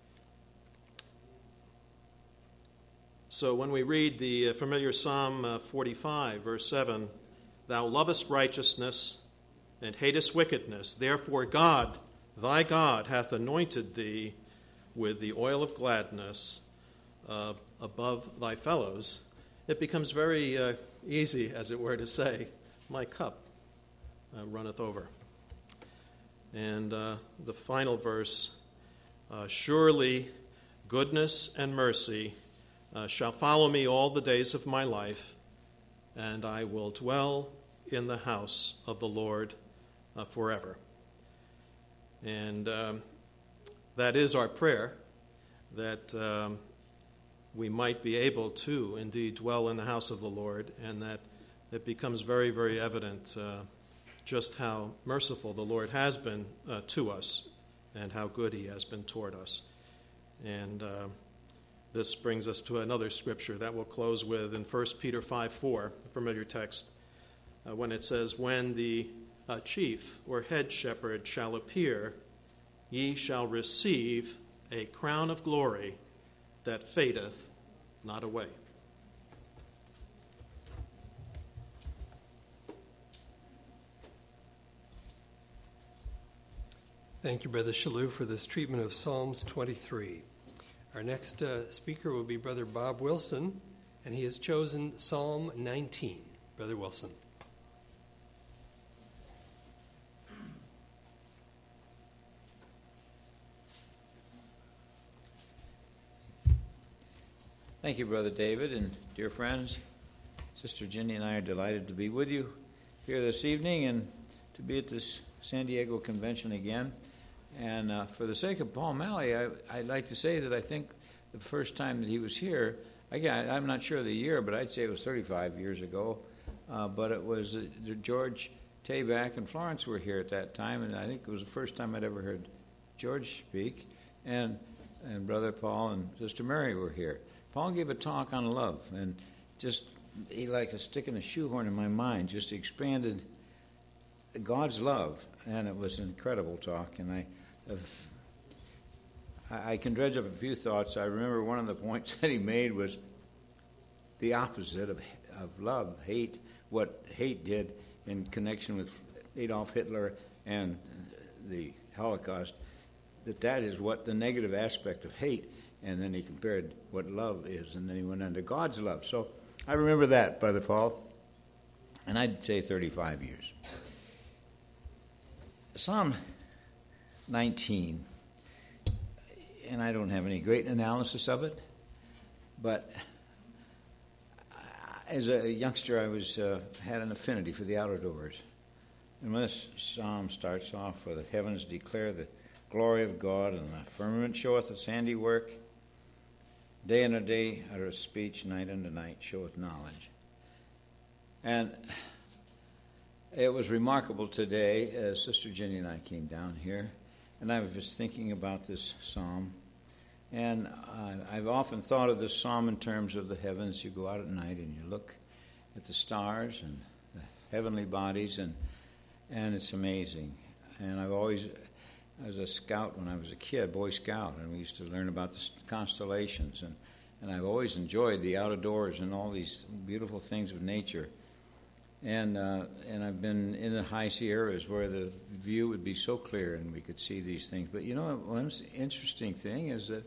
So when we read the familiar Psalm 45, verse 7, Thou lovest righteousness and hatest wickedness. Therefore God, thy God, hath anointed thee with the oil of gladness above thy fellows. It becomes very easy, as it were, to say, my cup runneth over. And the final verse, surely goodness and mercy shall follow me all the days of my life, and I will dwell in the house of the Lord forever. And that is our prayer, that we might be able to indeed dwell in the house of the Lord, and that it becomes very, very evident just how merciful the Lord has been to us and how good he has been toward us. And this brings us to another scripture that we'll close with in 1 Peter 5:4, a familiar text, when it says, "When the chief or head shepherd shall appear, ye shall receive a crown of glory that fadeth not away."
Thank you, Brother Shalou, for this treatment of Psalms 23. Our next speaker will be Brother Bob Wilson, and he has chosen Psalm 19. Brother Wilson.
Thank you, Brother David, and dear friends. Sister Ginny and I are delighted to be with you here this evening and to be at this San Diego convention again. And for the sake of Paul Malley, I'd like to say that I think the first time that he was here, again, I'm not sure of the year, but I'd say it was 35 years ago. But it was George Tabak and Florence were here at that time, and I think it was the first time I'd ever heard George speak. And Brother Paul and Sister Mary were here. Paul gave a talk on love, and just he like a stick in a shoehorn in my mind, just expanded God's love, and it was an incredible talk. And I can dredge up a few thoughts. I remember one of the points that he made was the opposite of love, hate, what hate did in connection with Adolf Hitler and the Holocaust, that is what the negative aspect of hate, and then he compared what love is, and then he went on to God's love. So I remember that, Brother Paul, and I'd say 35 years. Psalm 19, and I don't have any great analysis of it, but as a youngster I had an affinity for the outdoors. And when this psalm starts off, "For the heavens declare the glory of God, and the firmament showeth his handiwork. Day unto day uttereth speech, night unto night showeth knowledge." And it was remarkable today as Sister Jenny and I came down here, and I was just thinking about this psalm. And I've often thought of this psalm in terms of the heavens. You go out at night and you look at the stars and the heavenly bodies, and it's amazing. And I was a scout when I was a kid, Boy Scout, and we used to learn about the constellations. And I've always enjoyed the outdoors and all these beautiful things of nature. And I've been in the high Sierras where the view would be so clear and we could see these things. But you know, one interesting thing is that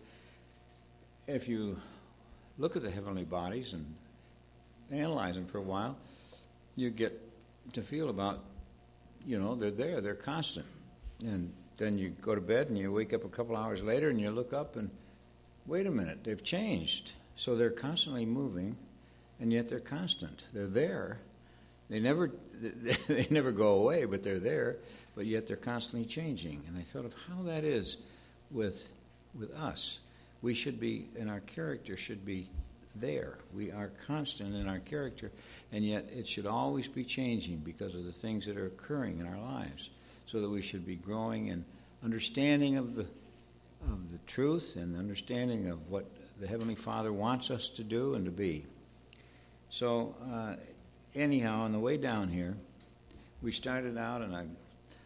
if you look at the heavenly bodies and analyze them for a while, you get to feel about, they're there, they're constant. And then you go to bed and you wake up a couple hours later and you look up and, wait a minute, they've changed. So they're constantly moving, and yet they're constant. They're there. They never go away, but they're there, but yet they're constantly changing. And I thought of how that is with us. We should be, and our character should be there. We are constant in our character, and yet it should always be changing because of the things that are occurring in our lives, so that we should be growing in understanding of the truth and understanding of what the Heavenly Father wants us to do and to be. So, anyhow, on the way down here, we started out on a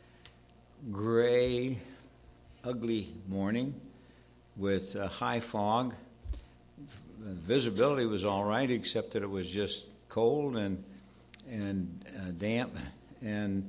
gray, ugly morning with high fog. Visibility was all right, except that it was just cold and damp and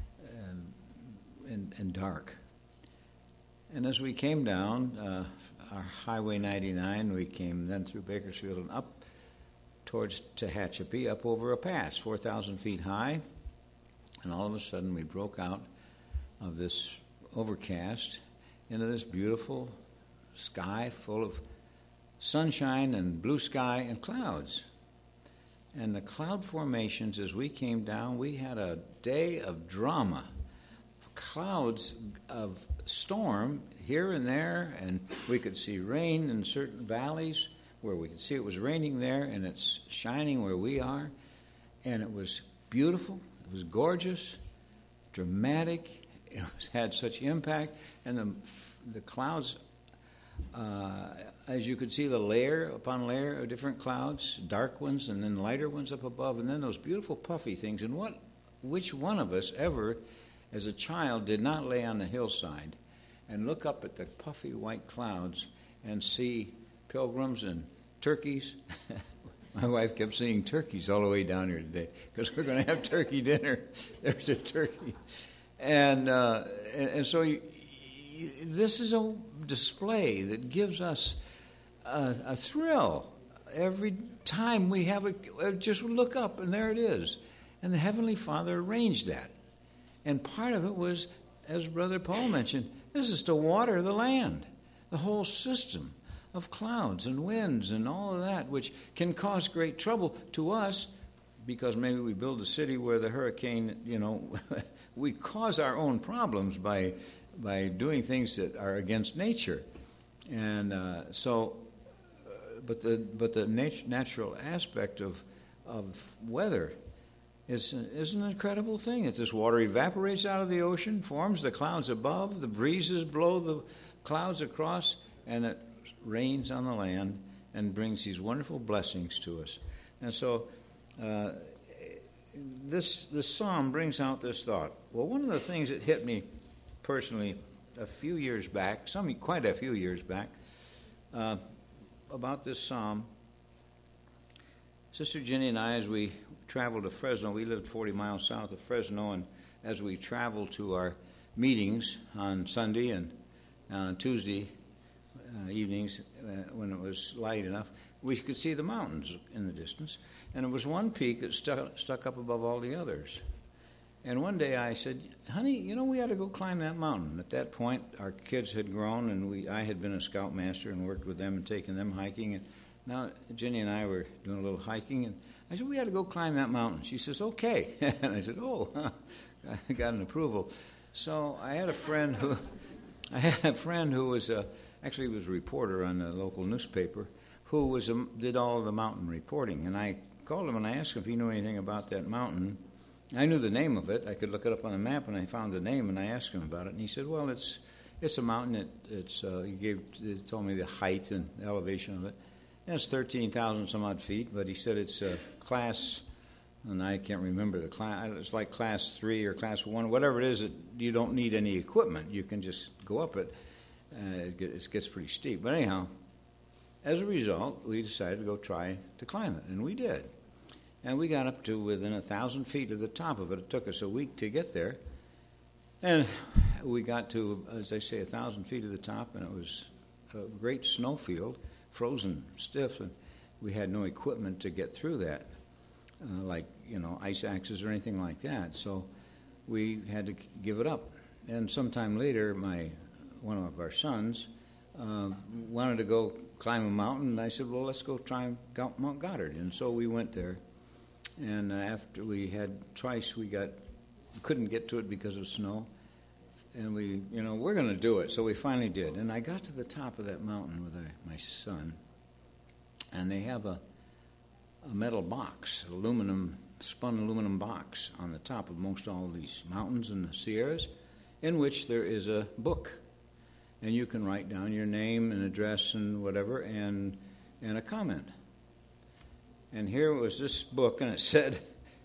dark. And as we came down our Highway 99, we came then through Bakersfield and up towards Tehachapi, up over a pass, 4,000 feet high. And all of a sudden we broke out of this overcast into this beautiful sky full of sunshine and blue sky and clouds. And the cloud formations, as we came down, we had a day of drama. Clouds of storm here and there, and we could see rain in certain valleys where we could see it was raining there, and it's shining where we are. And it was beautiful. It was gorgeous, dramatic. It had such impact. And the clouds, as you could see, the layer upon layer of different clouds, dark ones and then lighter ones up above, and then those beautiful puffy things. And which one of us ever, as a child, did not lay on the hillside and look up at the puffy white clouds and see pilgrims and turkeys? My wife kept seeing turkeys all the way down here today because we're going to have turkey dinner. There's a turkey. And so this is a display that gives us a thrill. Every time we have just look up, and there it is. And the Heavenly Father arranged that. And part of it was, as Brother Paul mentioned, this is to water the land, the whole system of clouds and winds and all of that, which can cause great trouble to us because maybe we build a city where the hurricane, we cause our own problems by doing things that are against nature. And but the natural aspect of weather is an incredible thing. That this water evaporates out of the ocean, forms the clouds above, the breezes blow the clouds across, and it rains on the land and brings these wonderful blessings to us. And so this psalm brings out this thought. Well, one of the things that hit me personally a few years back, quite a few years back, about this psalm, Sister Jenny and I, as we traveled to Fresno, we lived 40 miles south of Fresno, and as we traveled to our meetings on Sunday and on Tuesday evenings, when it was light enough, we could see the mountains in the distance. And there was one peak that stuck up above all the others. And one day I said, honey, we ought to go climb that mountain. At that point, our kids had grown, and I had been a scoutmaster and worked with them and taken them hiking. And now Jenny and I were doing a little hiking, and I said, we ought to go climb that mountain. She says, okay. And I said, I got an approval. So I had a friend who was actually was a reporter on the local newspaper who did all the mountain reporting. And I called him and I asked him if he knew anything about that mountain. I knew the name of it. I could look it up on the map, and I found the name, and I asked him about it. And he said, well, it's a mountain. He told me the height and the elevation of it. And it's 13,000 some odd feet, but he said it's class, and I can't remember the class. It's like class 3 or class 1, whatever it is. You don't need any equipment. You can just go up it. It gets pretty steep. But anyhow, as a result, we decided to go try to climb it, and we did. And we got up to within 1,000 feet of the top of it. It took us a week to get there. And we got to, as I say, 1,000 feet of the top, and it was a great snowfield, frozen stiff, and we had no equipment to get through that, like, ice axes or anything like that. So we had to give it up. And sometime later, one of our sons wanted to go climb a mountain, and I said, well, let's go try Mount Goddard. And so we went there. And after we had twice, we couldn't get to it because of snow. And we're going to do it. So we finally did. And I got to the top of that mountain with my son. And they have a metal box, spun aluminum box on the top of most all of these mountains and the Sierras, in which there is a book. And you can write down your name and address and whatever and a comment. And here was this book, and it said,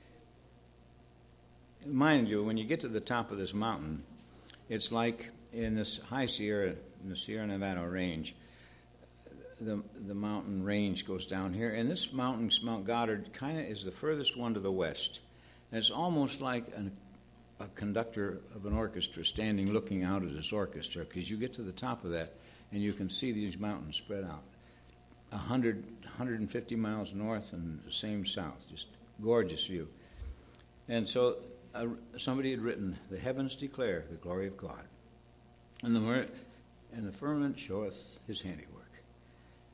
mind you, when you get to the top of this mountain, it's like in this high Sierra, in the Sierra Nevada range, the mountain range goes down here, and this mountain, Mount Goddard, kind of is the furthest one to the west. And it's almost like a conductor of an orchestra standing looking out at his orchestra, because you get to the top of that, and you can see these mountains spread out. 150 miles north and the same south, just gorgeous view. And so somebody had written, the heavens declare the glory of God, and the firmament showeth his handiwork.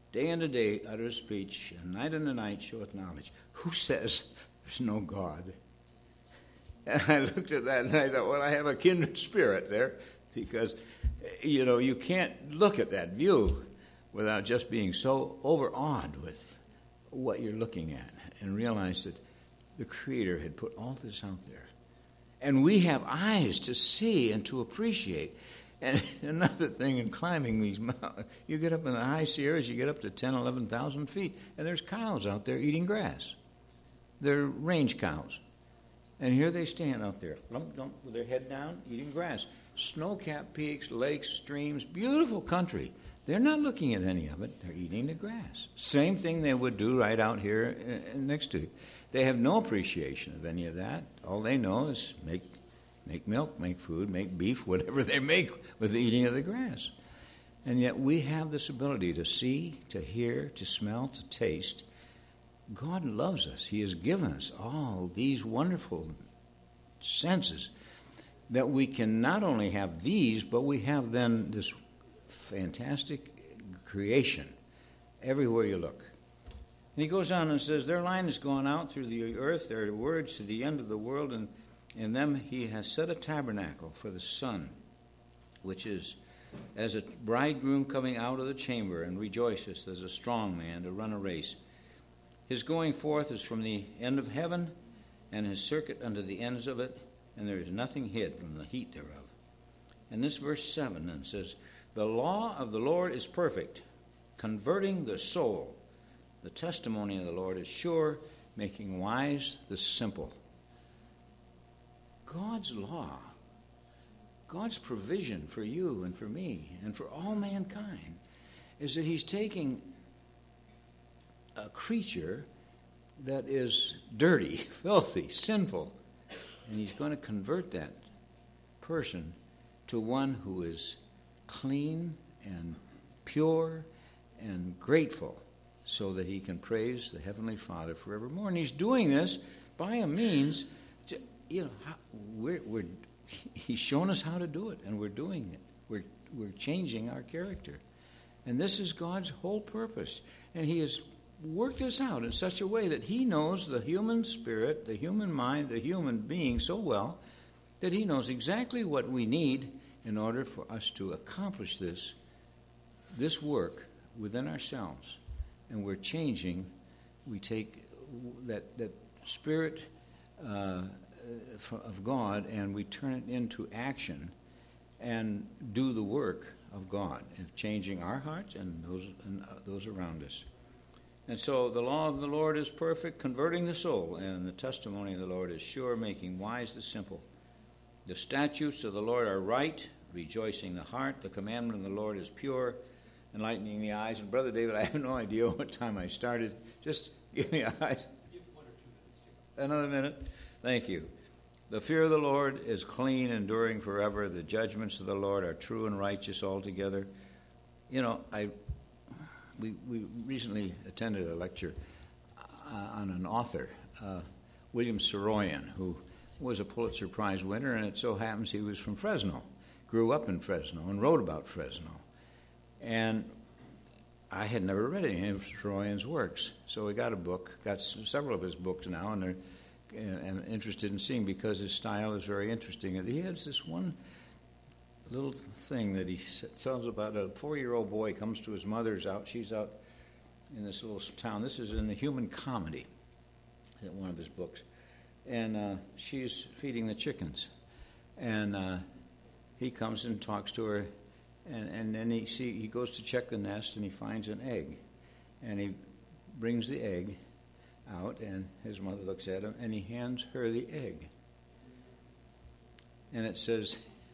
Day unto day uttereth speech, and night unto night showeth knowledge. Who says there's no God? And I looked at that and I thought, well, I have a kindred spirit there, because, you can't look at that view without just being so overawed with what you're looking at and realize that the Creator had put all this out there. And we have eyes to see and to appreciate. And another thing in climbing these mountains, you get up in the high Sierras, you get up to 10,000, 11,000 feet, and there's cows out there eating grass. They're range cows. And here they stand out there, with their head down, eating grass. Snow-capped peaks, lakes, streams, beautiful country. They're not looking at any of it. They're eating the grass. Same thing they would do right out here next to you. They have no appreciation of any of that. All they know is make milk, make food, make beef, whatever they make with the eating of the grass. And yet we have this ability to see, to hear, to smell, to taste. God loves us. He has given us all these wonderful senses that we can not only have these, but we have then this fantastic creation everywhere you look. And he goes on and says, their line has gone out through the earth, their words to the end of the world, and in them he has set a tabernacle for the sun, which is as a bridegroom coming out of the chamber, and rejoiceth as a strong man to run a race. His going forth is from the end of heaven, and his circuit unto the ends of it, and there is nothing hid from the heat thereof. And this verse 7 then says, the law of the Lord is perfect, converting the soul. The testimony of the Lord is sure, making wise the simple. God's law, God's provision for you and for me and for all mankind is that he's taking a creature that is dirty, filthy, sinful, and he's going to convert that person to one who is clean and pure and grateful, so that he can praise the Heavenly Father forevermore. And he's doing this by a means, he's shown us how to do it, and we're doing it. We're changing our character. And this is God's whole purpose. And he has worked this out in such a way that he knows the human spirit, the human mind, the human being so well that he knows exactly what we need in order for us to accomplish this work within ourselves. And we're changing. We take that spirit of God and we turn it into action and do the work of God of changing our hearts and those around us. And so the law of the Lord is perfect, converting the soul, and the testimony of the Lord is sure, making wise the simple. The statutes of the Lord are right, rejoicing the heart. The commandment of the Lord is pure, enlightening the eyes. And Brother David, I have no idea what time I started. Just give me eyes.
Give 1 or 2 minutes to go.
Another minute? Thank you. The fear of the Lord is clean, enduring forever. The judgments of the Lord are true and righteous altogether. We recently attended a lecture on an author, William Saroyan, who was a Pulitzer Prize winner, and it so happens he was from Fresno, grew up in Fresno, and wrote about Fresno. And I had never read any of Saroyan's works, so we got a book, got several of his books now, and I'm interested in seeing because his style is very interesting. And he has this one little thing that he tells about a 4-year-old boy comes to his mother's out. She's out in this little town. This is in the Human Comedy, one of his books. And she's feeding the chickens. And he comes and talks to her. And then he goes to check the nest, and he finds an egg. And he brings the egg out, and his mother looks at him, and he hands her the egg. And it says,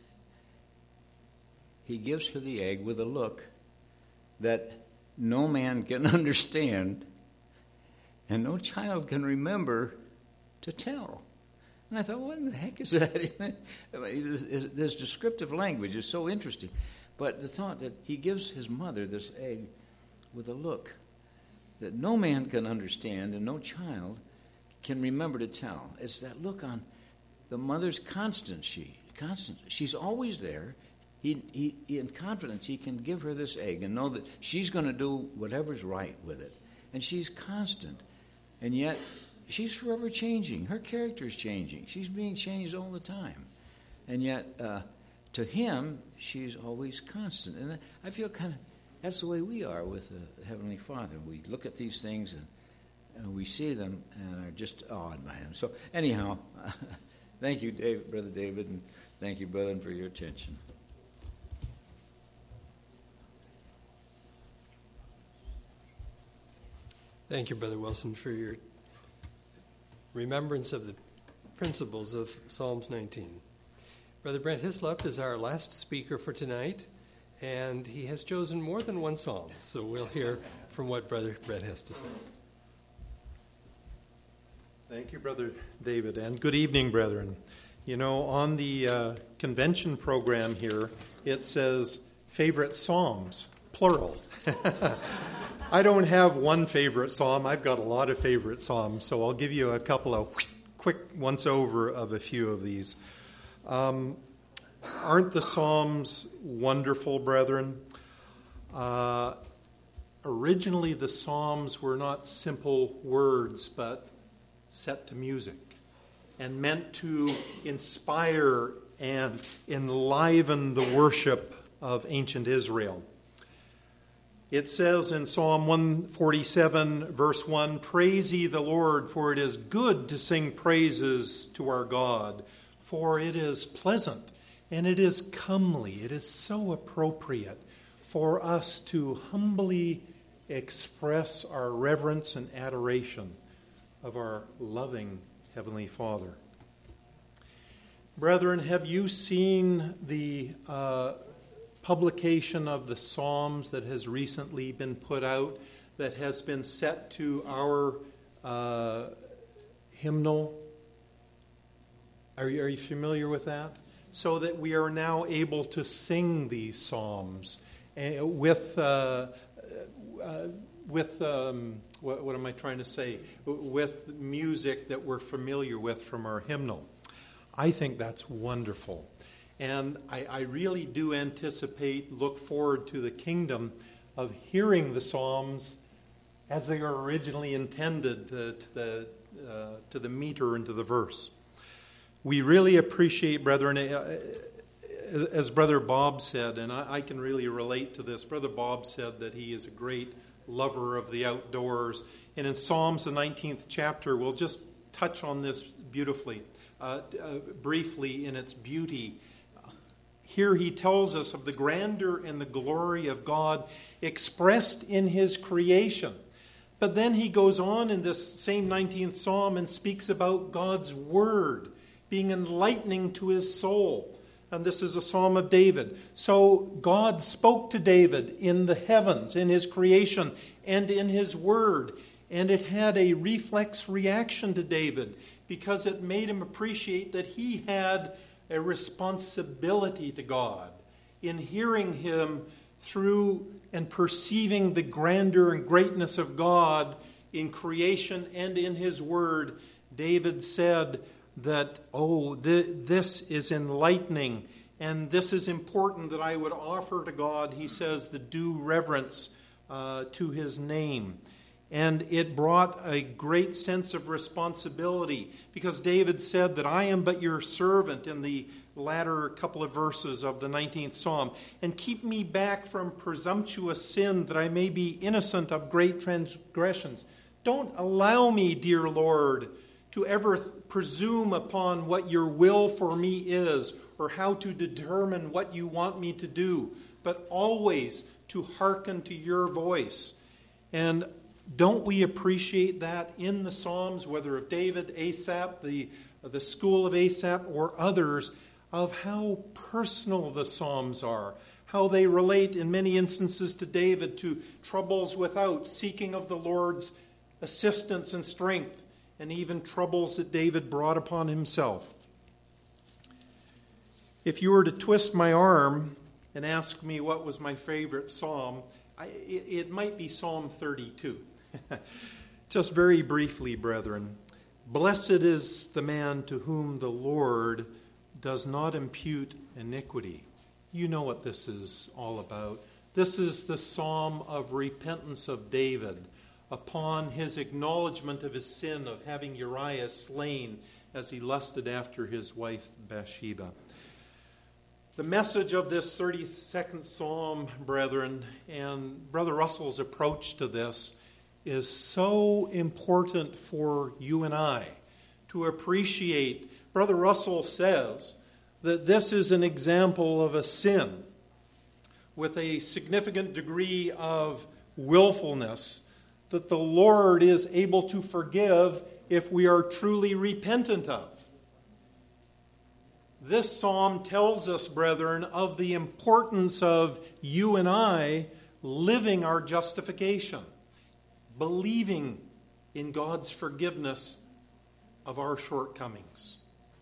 he gives her the egg with a look that no man can understand and no child can remember to tell. And I thought, what in the heck is that? This descriptive language is so interesting. But the thought that he gives his mother this egg with a look that no man can understand and no child can remember to tell. It's that look on the mother's constancy. She's always there,
He in confidence, he can give her this egg and know that she's going to do whatever's right with it. And she's constant. And yet, she's forever changing. Her character's changing. She's being changed all the time. And yet, to him, she's always constant. And I feel that's the way we are with the Heavenly Father. We look at these things and we see them and are just awed by them. So anyhow, thank you, Brother David, and thank you, brethren, for your attention.
Thank you, Brother Wilson, for your remembrance of the principles of Psalms 19. Brother Brent Hislop is our last speaker for tonight, and he has chosen more than one psalm, so we'll hear from what Brother Brent has to say.
Thank you, Brother David, and good evening, brethren. You know, on the convention program here, it says favorite psalms, plural. I don't have one favorite psalm. I've got a lot of favorite psalms, so I'll give you a couple of quick once-over of a few of these. Aren't the psalms wonderful, brethren? Originally, the psalms were not simple words, but set to music and meant to inspire and enliven the worship of ancient Israel. It says in Psalm 147, verse 1, "Praise ye the Lord, for it is good to sing praises to our God, for it is pleasant and it is comely." It is so appropriate for us to humbly express our reverence and adoration of our loving Heavenly Father. Brethren, have you seen the publication of the Psalms that has recently been put out, that has been set to our hymnal? Are you familiar with that? So that we are now able to sing these psalms with what am I trying to say? With music that we're familiar with from our hymnal. I think that's wonderful. And I really do look forward to the kingdom of hearing the psalms as they are originally intended to the meter and to the verse. We really appreciate, brethren, as Brother Bob said, and I can really relate to this. Brother Bob said that he is a great lover of the outdoors. And in Psalms, the 19th chapter, we'll just touch on this briefly in its beauty. Here he tells us of the grandeur and the glory of God expressed in his creation. But then he goes on in this same 19th Psalm and speaks about God's word being enlightening to his soul. And this is a Psalm of David. So God spoke to David in the heavens, in his creation, and in his word. And it had a reflex reaction to David because it made him appreciate that he had a responsibility to God in hearing him through and perceiving the grandeur and greatness of God in creation and in his word. David said that, this is enlightening, and this is important that I would offer to God, he says, the due reverence to his name. And it brought a great sense of responsibility because David said that I am but your servant in the latter couple of verses of the 19th Psalm. And keep me back from presumptuous sin that I may be innocent of great transgressions. Don't allow me, dear Lord, to ever presume upon what your will for me is or how to determine what you want me to do, but always to hearken to your voice. And don't we appreciate that in the Psalms, whether of David, Asaph, the school of Asaph, or others, of how personal the Psalms are, how they relate in many instances to David, to troubles without, seeking of the Lord's assistance and strength, and even troubles that David brought upon himself. If you were to twist my arm and ask me what was my favorite psalm, it might be Psalm 32. Just very briefly, brethren. Blessed is the man to whom the Lord does not impute iniquity.
You know what this is all about. This is the psalm of repentance of David upon his acknowledgement of his sin of having Uriah slain as he lusted after his wife Bathsheba. The message of this 32nd psalm, brethren, and Brother Russell's approach to this is so important for you and I to appreciate. Brother Russell says that this is an example of a sin with a significant degree of willfulness that the Lord is able to forgive if we are truly repentant of. This psalm tells us, brethren, of the importance of you and I living our justification, believing in God's forgiveness of our shortcomings.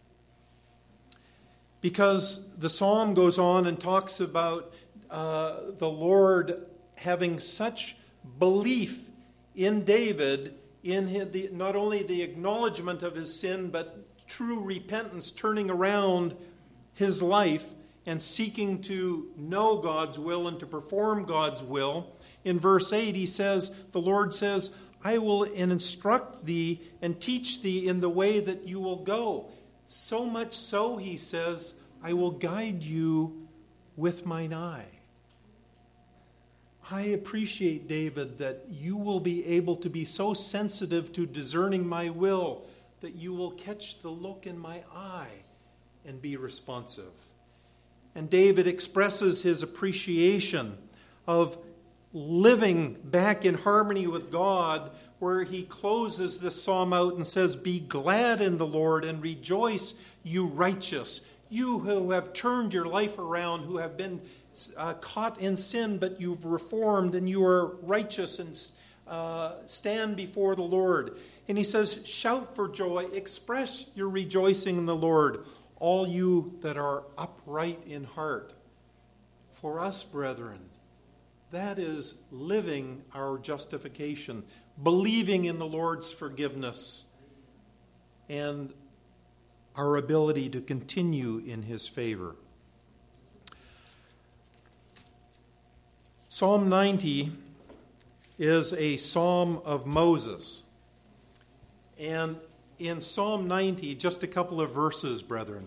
Because the psalm goes on and talks about the Lord having such belief in David, in not only the acknowledgement of his sin, but true repentance, turning around his life and seeking to know God's will and to perform God's will. In verse 8, he says, the Lord says, I will instruct thee and teach thee in the way that you will go. So much so, he says, I will guide you with mine eye. I appreciate, David, that you will be able to be so sensitive to discerning my will that you will catch the look in my eye and be responsive. And David expresses his appreciation of living back in harmony with God, where he closes this psalm out and says, be glad in the Lord and rejoice, you righteous. You who have turned your life around, who have been caught in sin, but you've reformed and you are righteous and stand before the Lord. And he says, shout for joy, express your rejoicing in the Lord, all you that are upright in heart. For us, brethren, that is living our justification, believing in the Lord's forgiveness, and our ability to continue in his favor. Psalm 90 is a psalm of Moses. And in Psalm 90, just a couple of verses, brethren,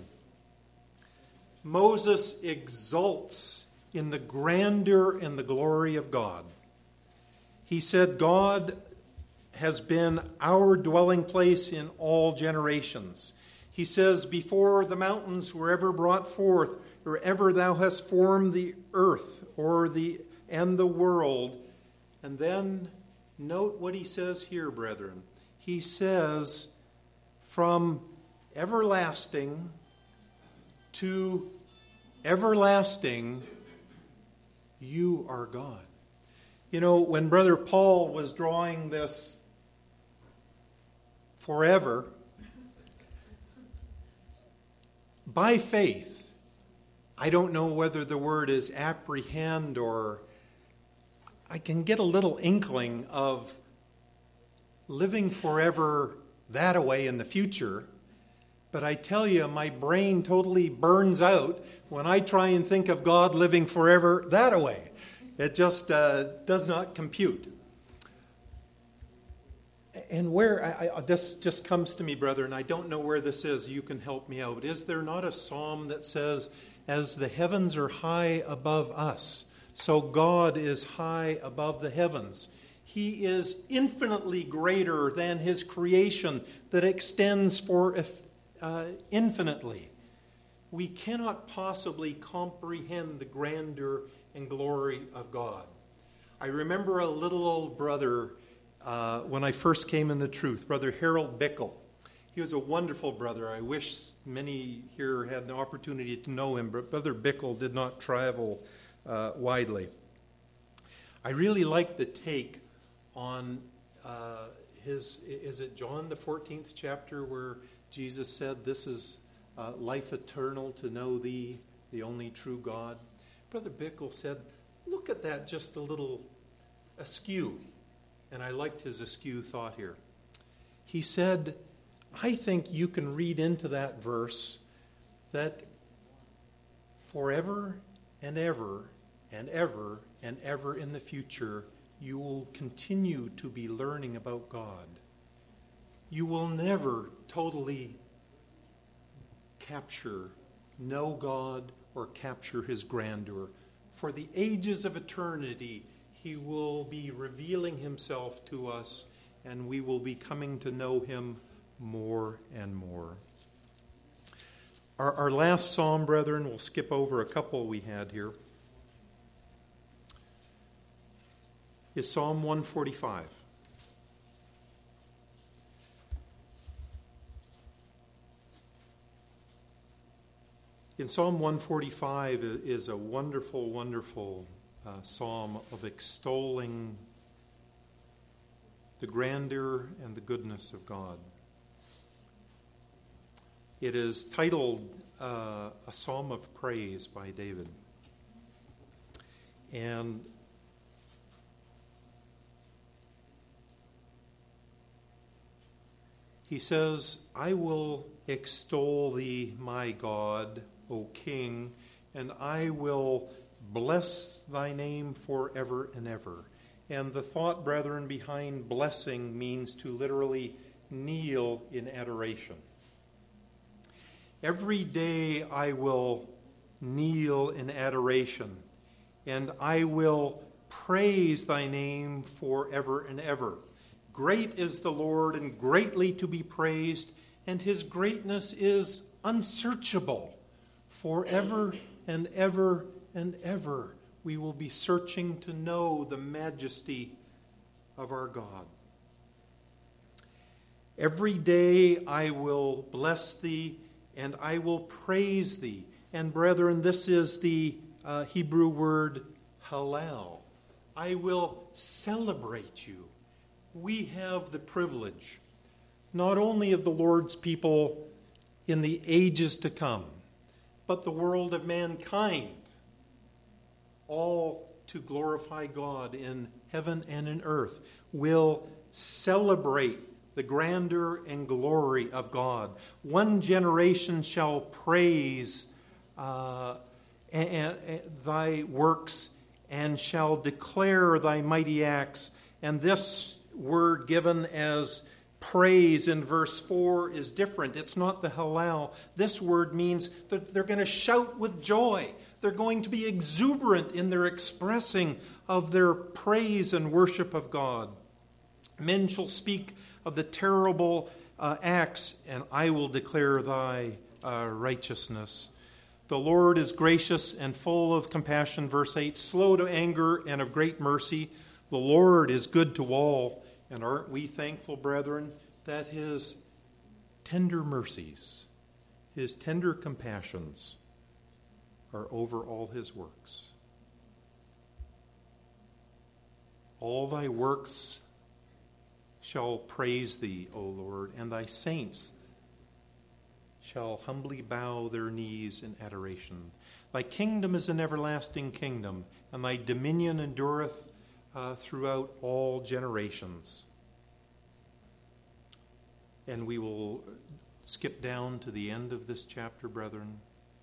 Moses exults in the grandeur and the glory of God. He said, God has been our dwelling place in all generations. He says, before the mountains were ever brought forth, or ever thou hast formed the earth and the world. And then note what he says here, brethren. He says, from everlasting to everlasting, you are God. You know, when Brother Paul was drawing this forever, by faith, I don't know whether the word is apprehend or I can get a little inkling of living forever that away in the future. But I tell you, my brain totally burns out when I try and think of God living forever that away. It just does not compute. And where, this just comes to me, brethren, I don't know where this is. You can help me out. Is there not a psalm that says, as the heavens are high above us, so God is high above the heavens? He is infinitely greater than his creation that extends for infinitely. We cannot possibly comprehend the grandeur and glory of God. I remember a little old brother when I first came in the truth, Brother Harold Bickle. He was a wonderful brother. I wish many here had the opportunity to know him, but Brother Bickle did not travel widely. I really like the take on is it John the 14th chapter where Jesus said, this is life eternal to know thee, the only true God. Brother Bickle said, look at that just a little askew. And I liked his askew thought here. He said, I think you can read into that verse that forever and ever and ever and ever in the future, you will continue to be learning about God. You will never totally know God or capture his grandeur. For the ages of eternity, he will be revealing himself to us, and we will be coming to know him more and more. Our last psalm, brethren, we'll skip over a couple we had here, is Psalm 145. In Psalm 145 is a wonderful, wonderful psalm of extolling the grandeur and the goodness of God. It is titled A Psalm of Praise by David. And he says, I will extol thee, my God, O King, and I will bless thy name forever and ever. And the thought, brethren, behind blessing means to literally kneel in adoration. Every day I will kneel in adoration, and I will praise thy name forever and ever. Great is the Lord, and greatly to be praised, and his greatness is unsearchable. Forever and ever and ever we will be searching to know the majesty of our God. Every day I will bless thee, and I will praise thee. And brethren, this is the Hebrew word halal. I will celebrate you. We have the privilege, not only of the Lord's people in the ages to come, but the world of mankind, all to glorify God in heaven and in earth, will celebrate the grandeur and glory of God. One generation shall praise thy works and shall declare thy mighty acts. And this word given as praise in verse 4 is different. It's not the halal. This word means that they're going to shout with joy. They're going to be exuberant in their expressing of their praise and worship of God. Men shall speak of the terrible acts, and I will declare thy righteousness. The Lord is gracious and full of compassion, verse 8, slow to anger and of great mercy. The Lord is good to all. And aren't we thankful, brethren, that his tender mercies, his tender compassions are over all his works? All thy works shall praise thee, O Lord, and thy saints shall humbly bow their knees in adoration. Thy kingdom is an everlasting kingdom, and thy dominion endureth throughout all generations. And we will skip down to the end of this chapter, brethren.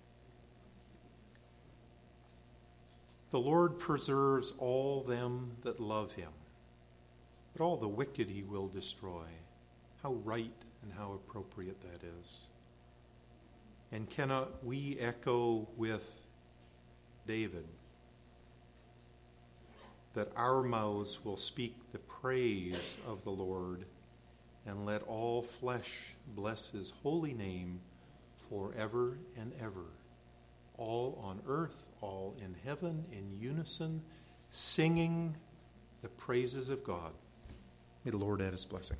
The Lord preserves all them that love him, but all the wicked he will destroy. How right and how appropriate that is. And cannot we echo with David that our mouths will speak the praise of the Lord, and let all flesh bless his holy name forever and ever. All on earth, all in heaven, in unison, singing the praises of God. May the Lord add his blessing.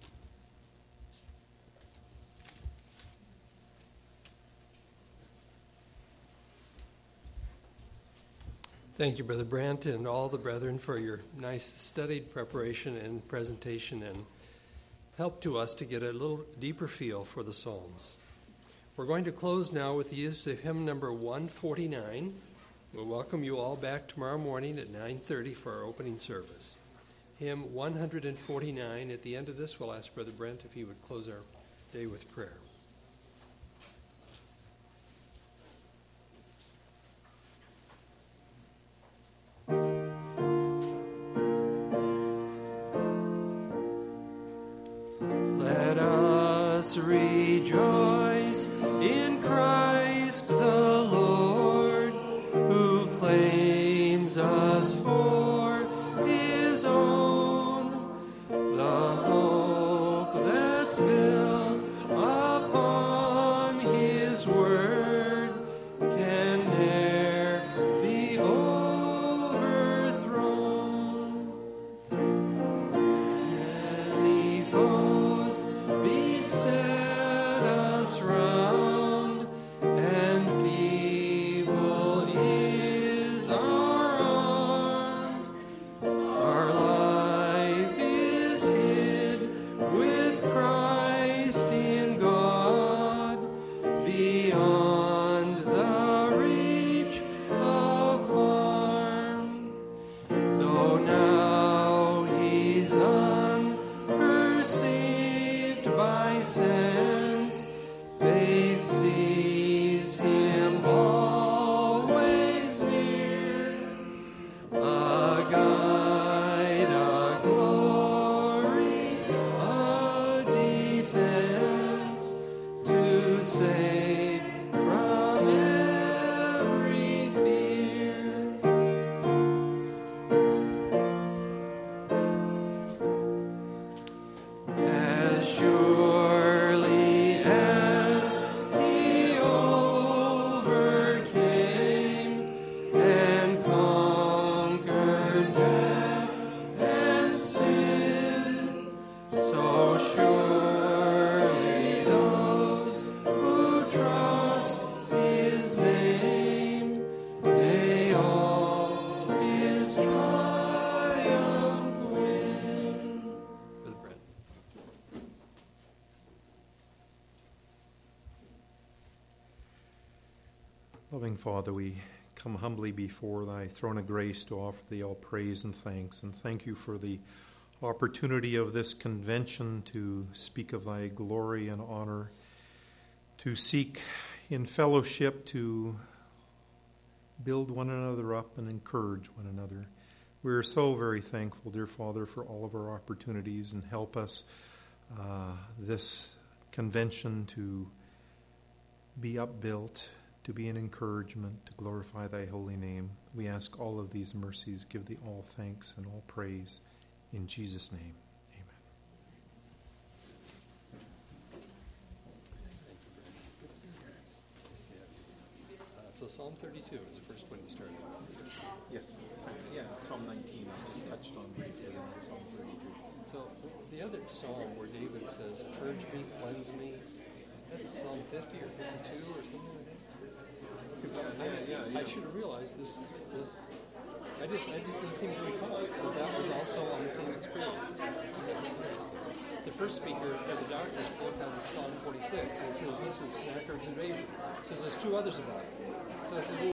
Thank you, Brother Brandt, and all the brethren for your nice studied preparation and presentation, and help to us to get a little deeper feel for the Psalms. We're going to close now with the use of hymn number 149. We'll welcome you all back tomorrow morning at 9:30 for our opening service. Hymn 149. At the end of this, we'll ask Brother Brent if he would close our day with prayer. rejoice in Christ the Lord, who claims us for his own. The hope that's built upon his word can ne'er be overthrown. Many foes beset us round, and feeble is our arm. Our life is hid with Christ in God, beyond the reach of harm. Though now he's unperceived by sense, faith sees him always near, a guide, a glory, a defense, to save from every fear. As surely as he overcame and conquered death and sin, so surely those who trust his name may all his triumph win. For the bread.
Loving Father, we come humbly before thy throne of grace to offer thee all praise and thanks, and thank you for the opportunity of this convention to speak of thy glory and honor, to seek in fellowship to build one another up and encourage one another. We are so very thankful, dear Father, for all of our opportunities, and help us this convention to be upbuilt, to be an encouragement, to glorify thy holy name. We ask all of these mercies, give thee all thanks and all praise. In Jesus' name, amen.
So Psalm 32 is the first one you started.
Yes. Yeah, Psalm 19 I just touched on briefly, and then Psalm 32.
So the other psalm where David says, "Purge me, cleanse me," that's Psalm 50 or 52 or something like that. I should have realized this. I just didn't seem to recall that was also on the same experience. The first speaker at the doctor spoke on Psalm 46, and it says this is Sennacherib's invasion. It says there's two others about it. So I said, well,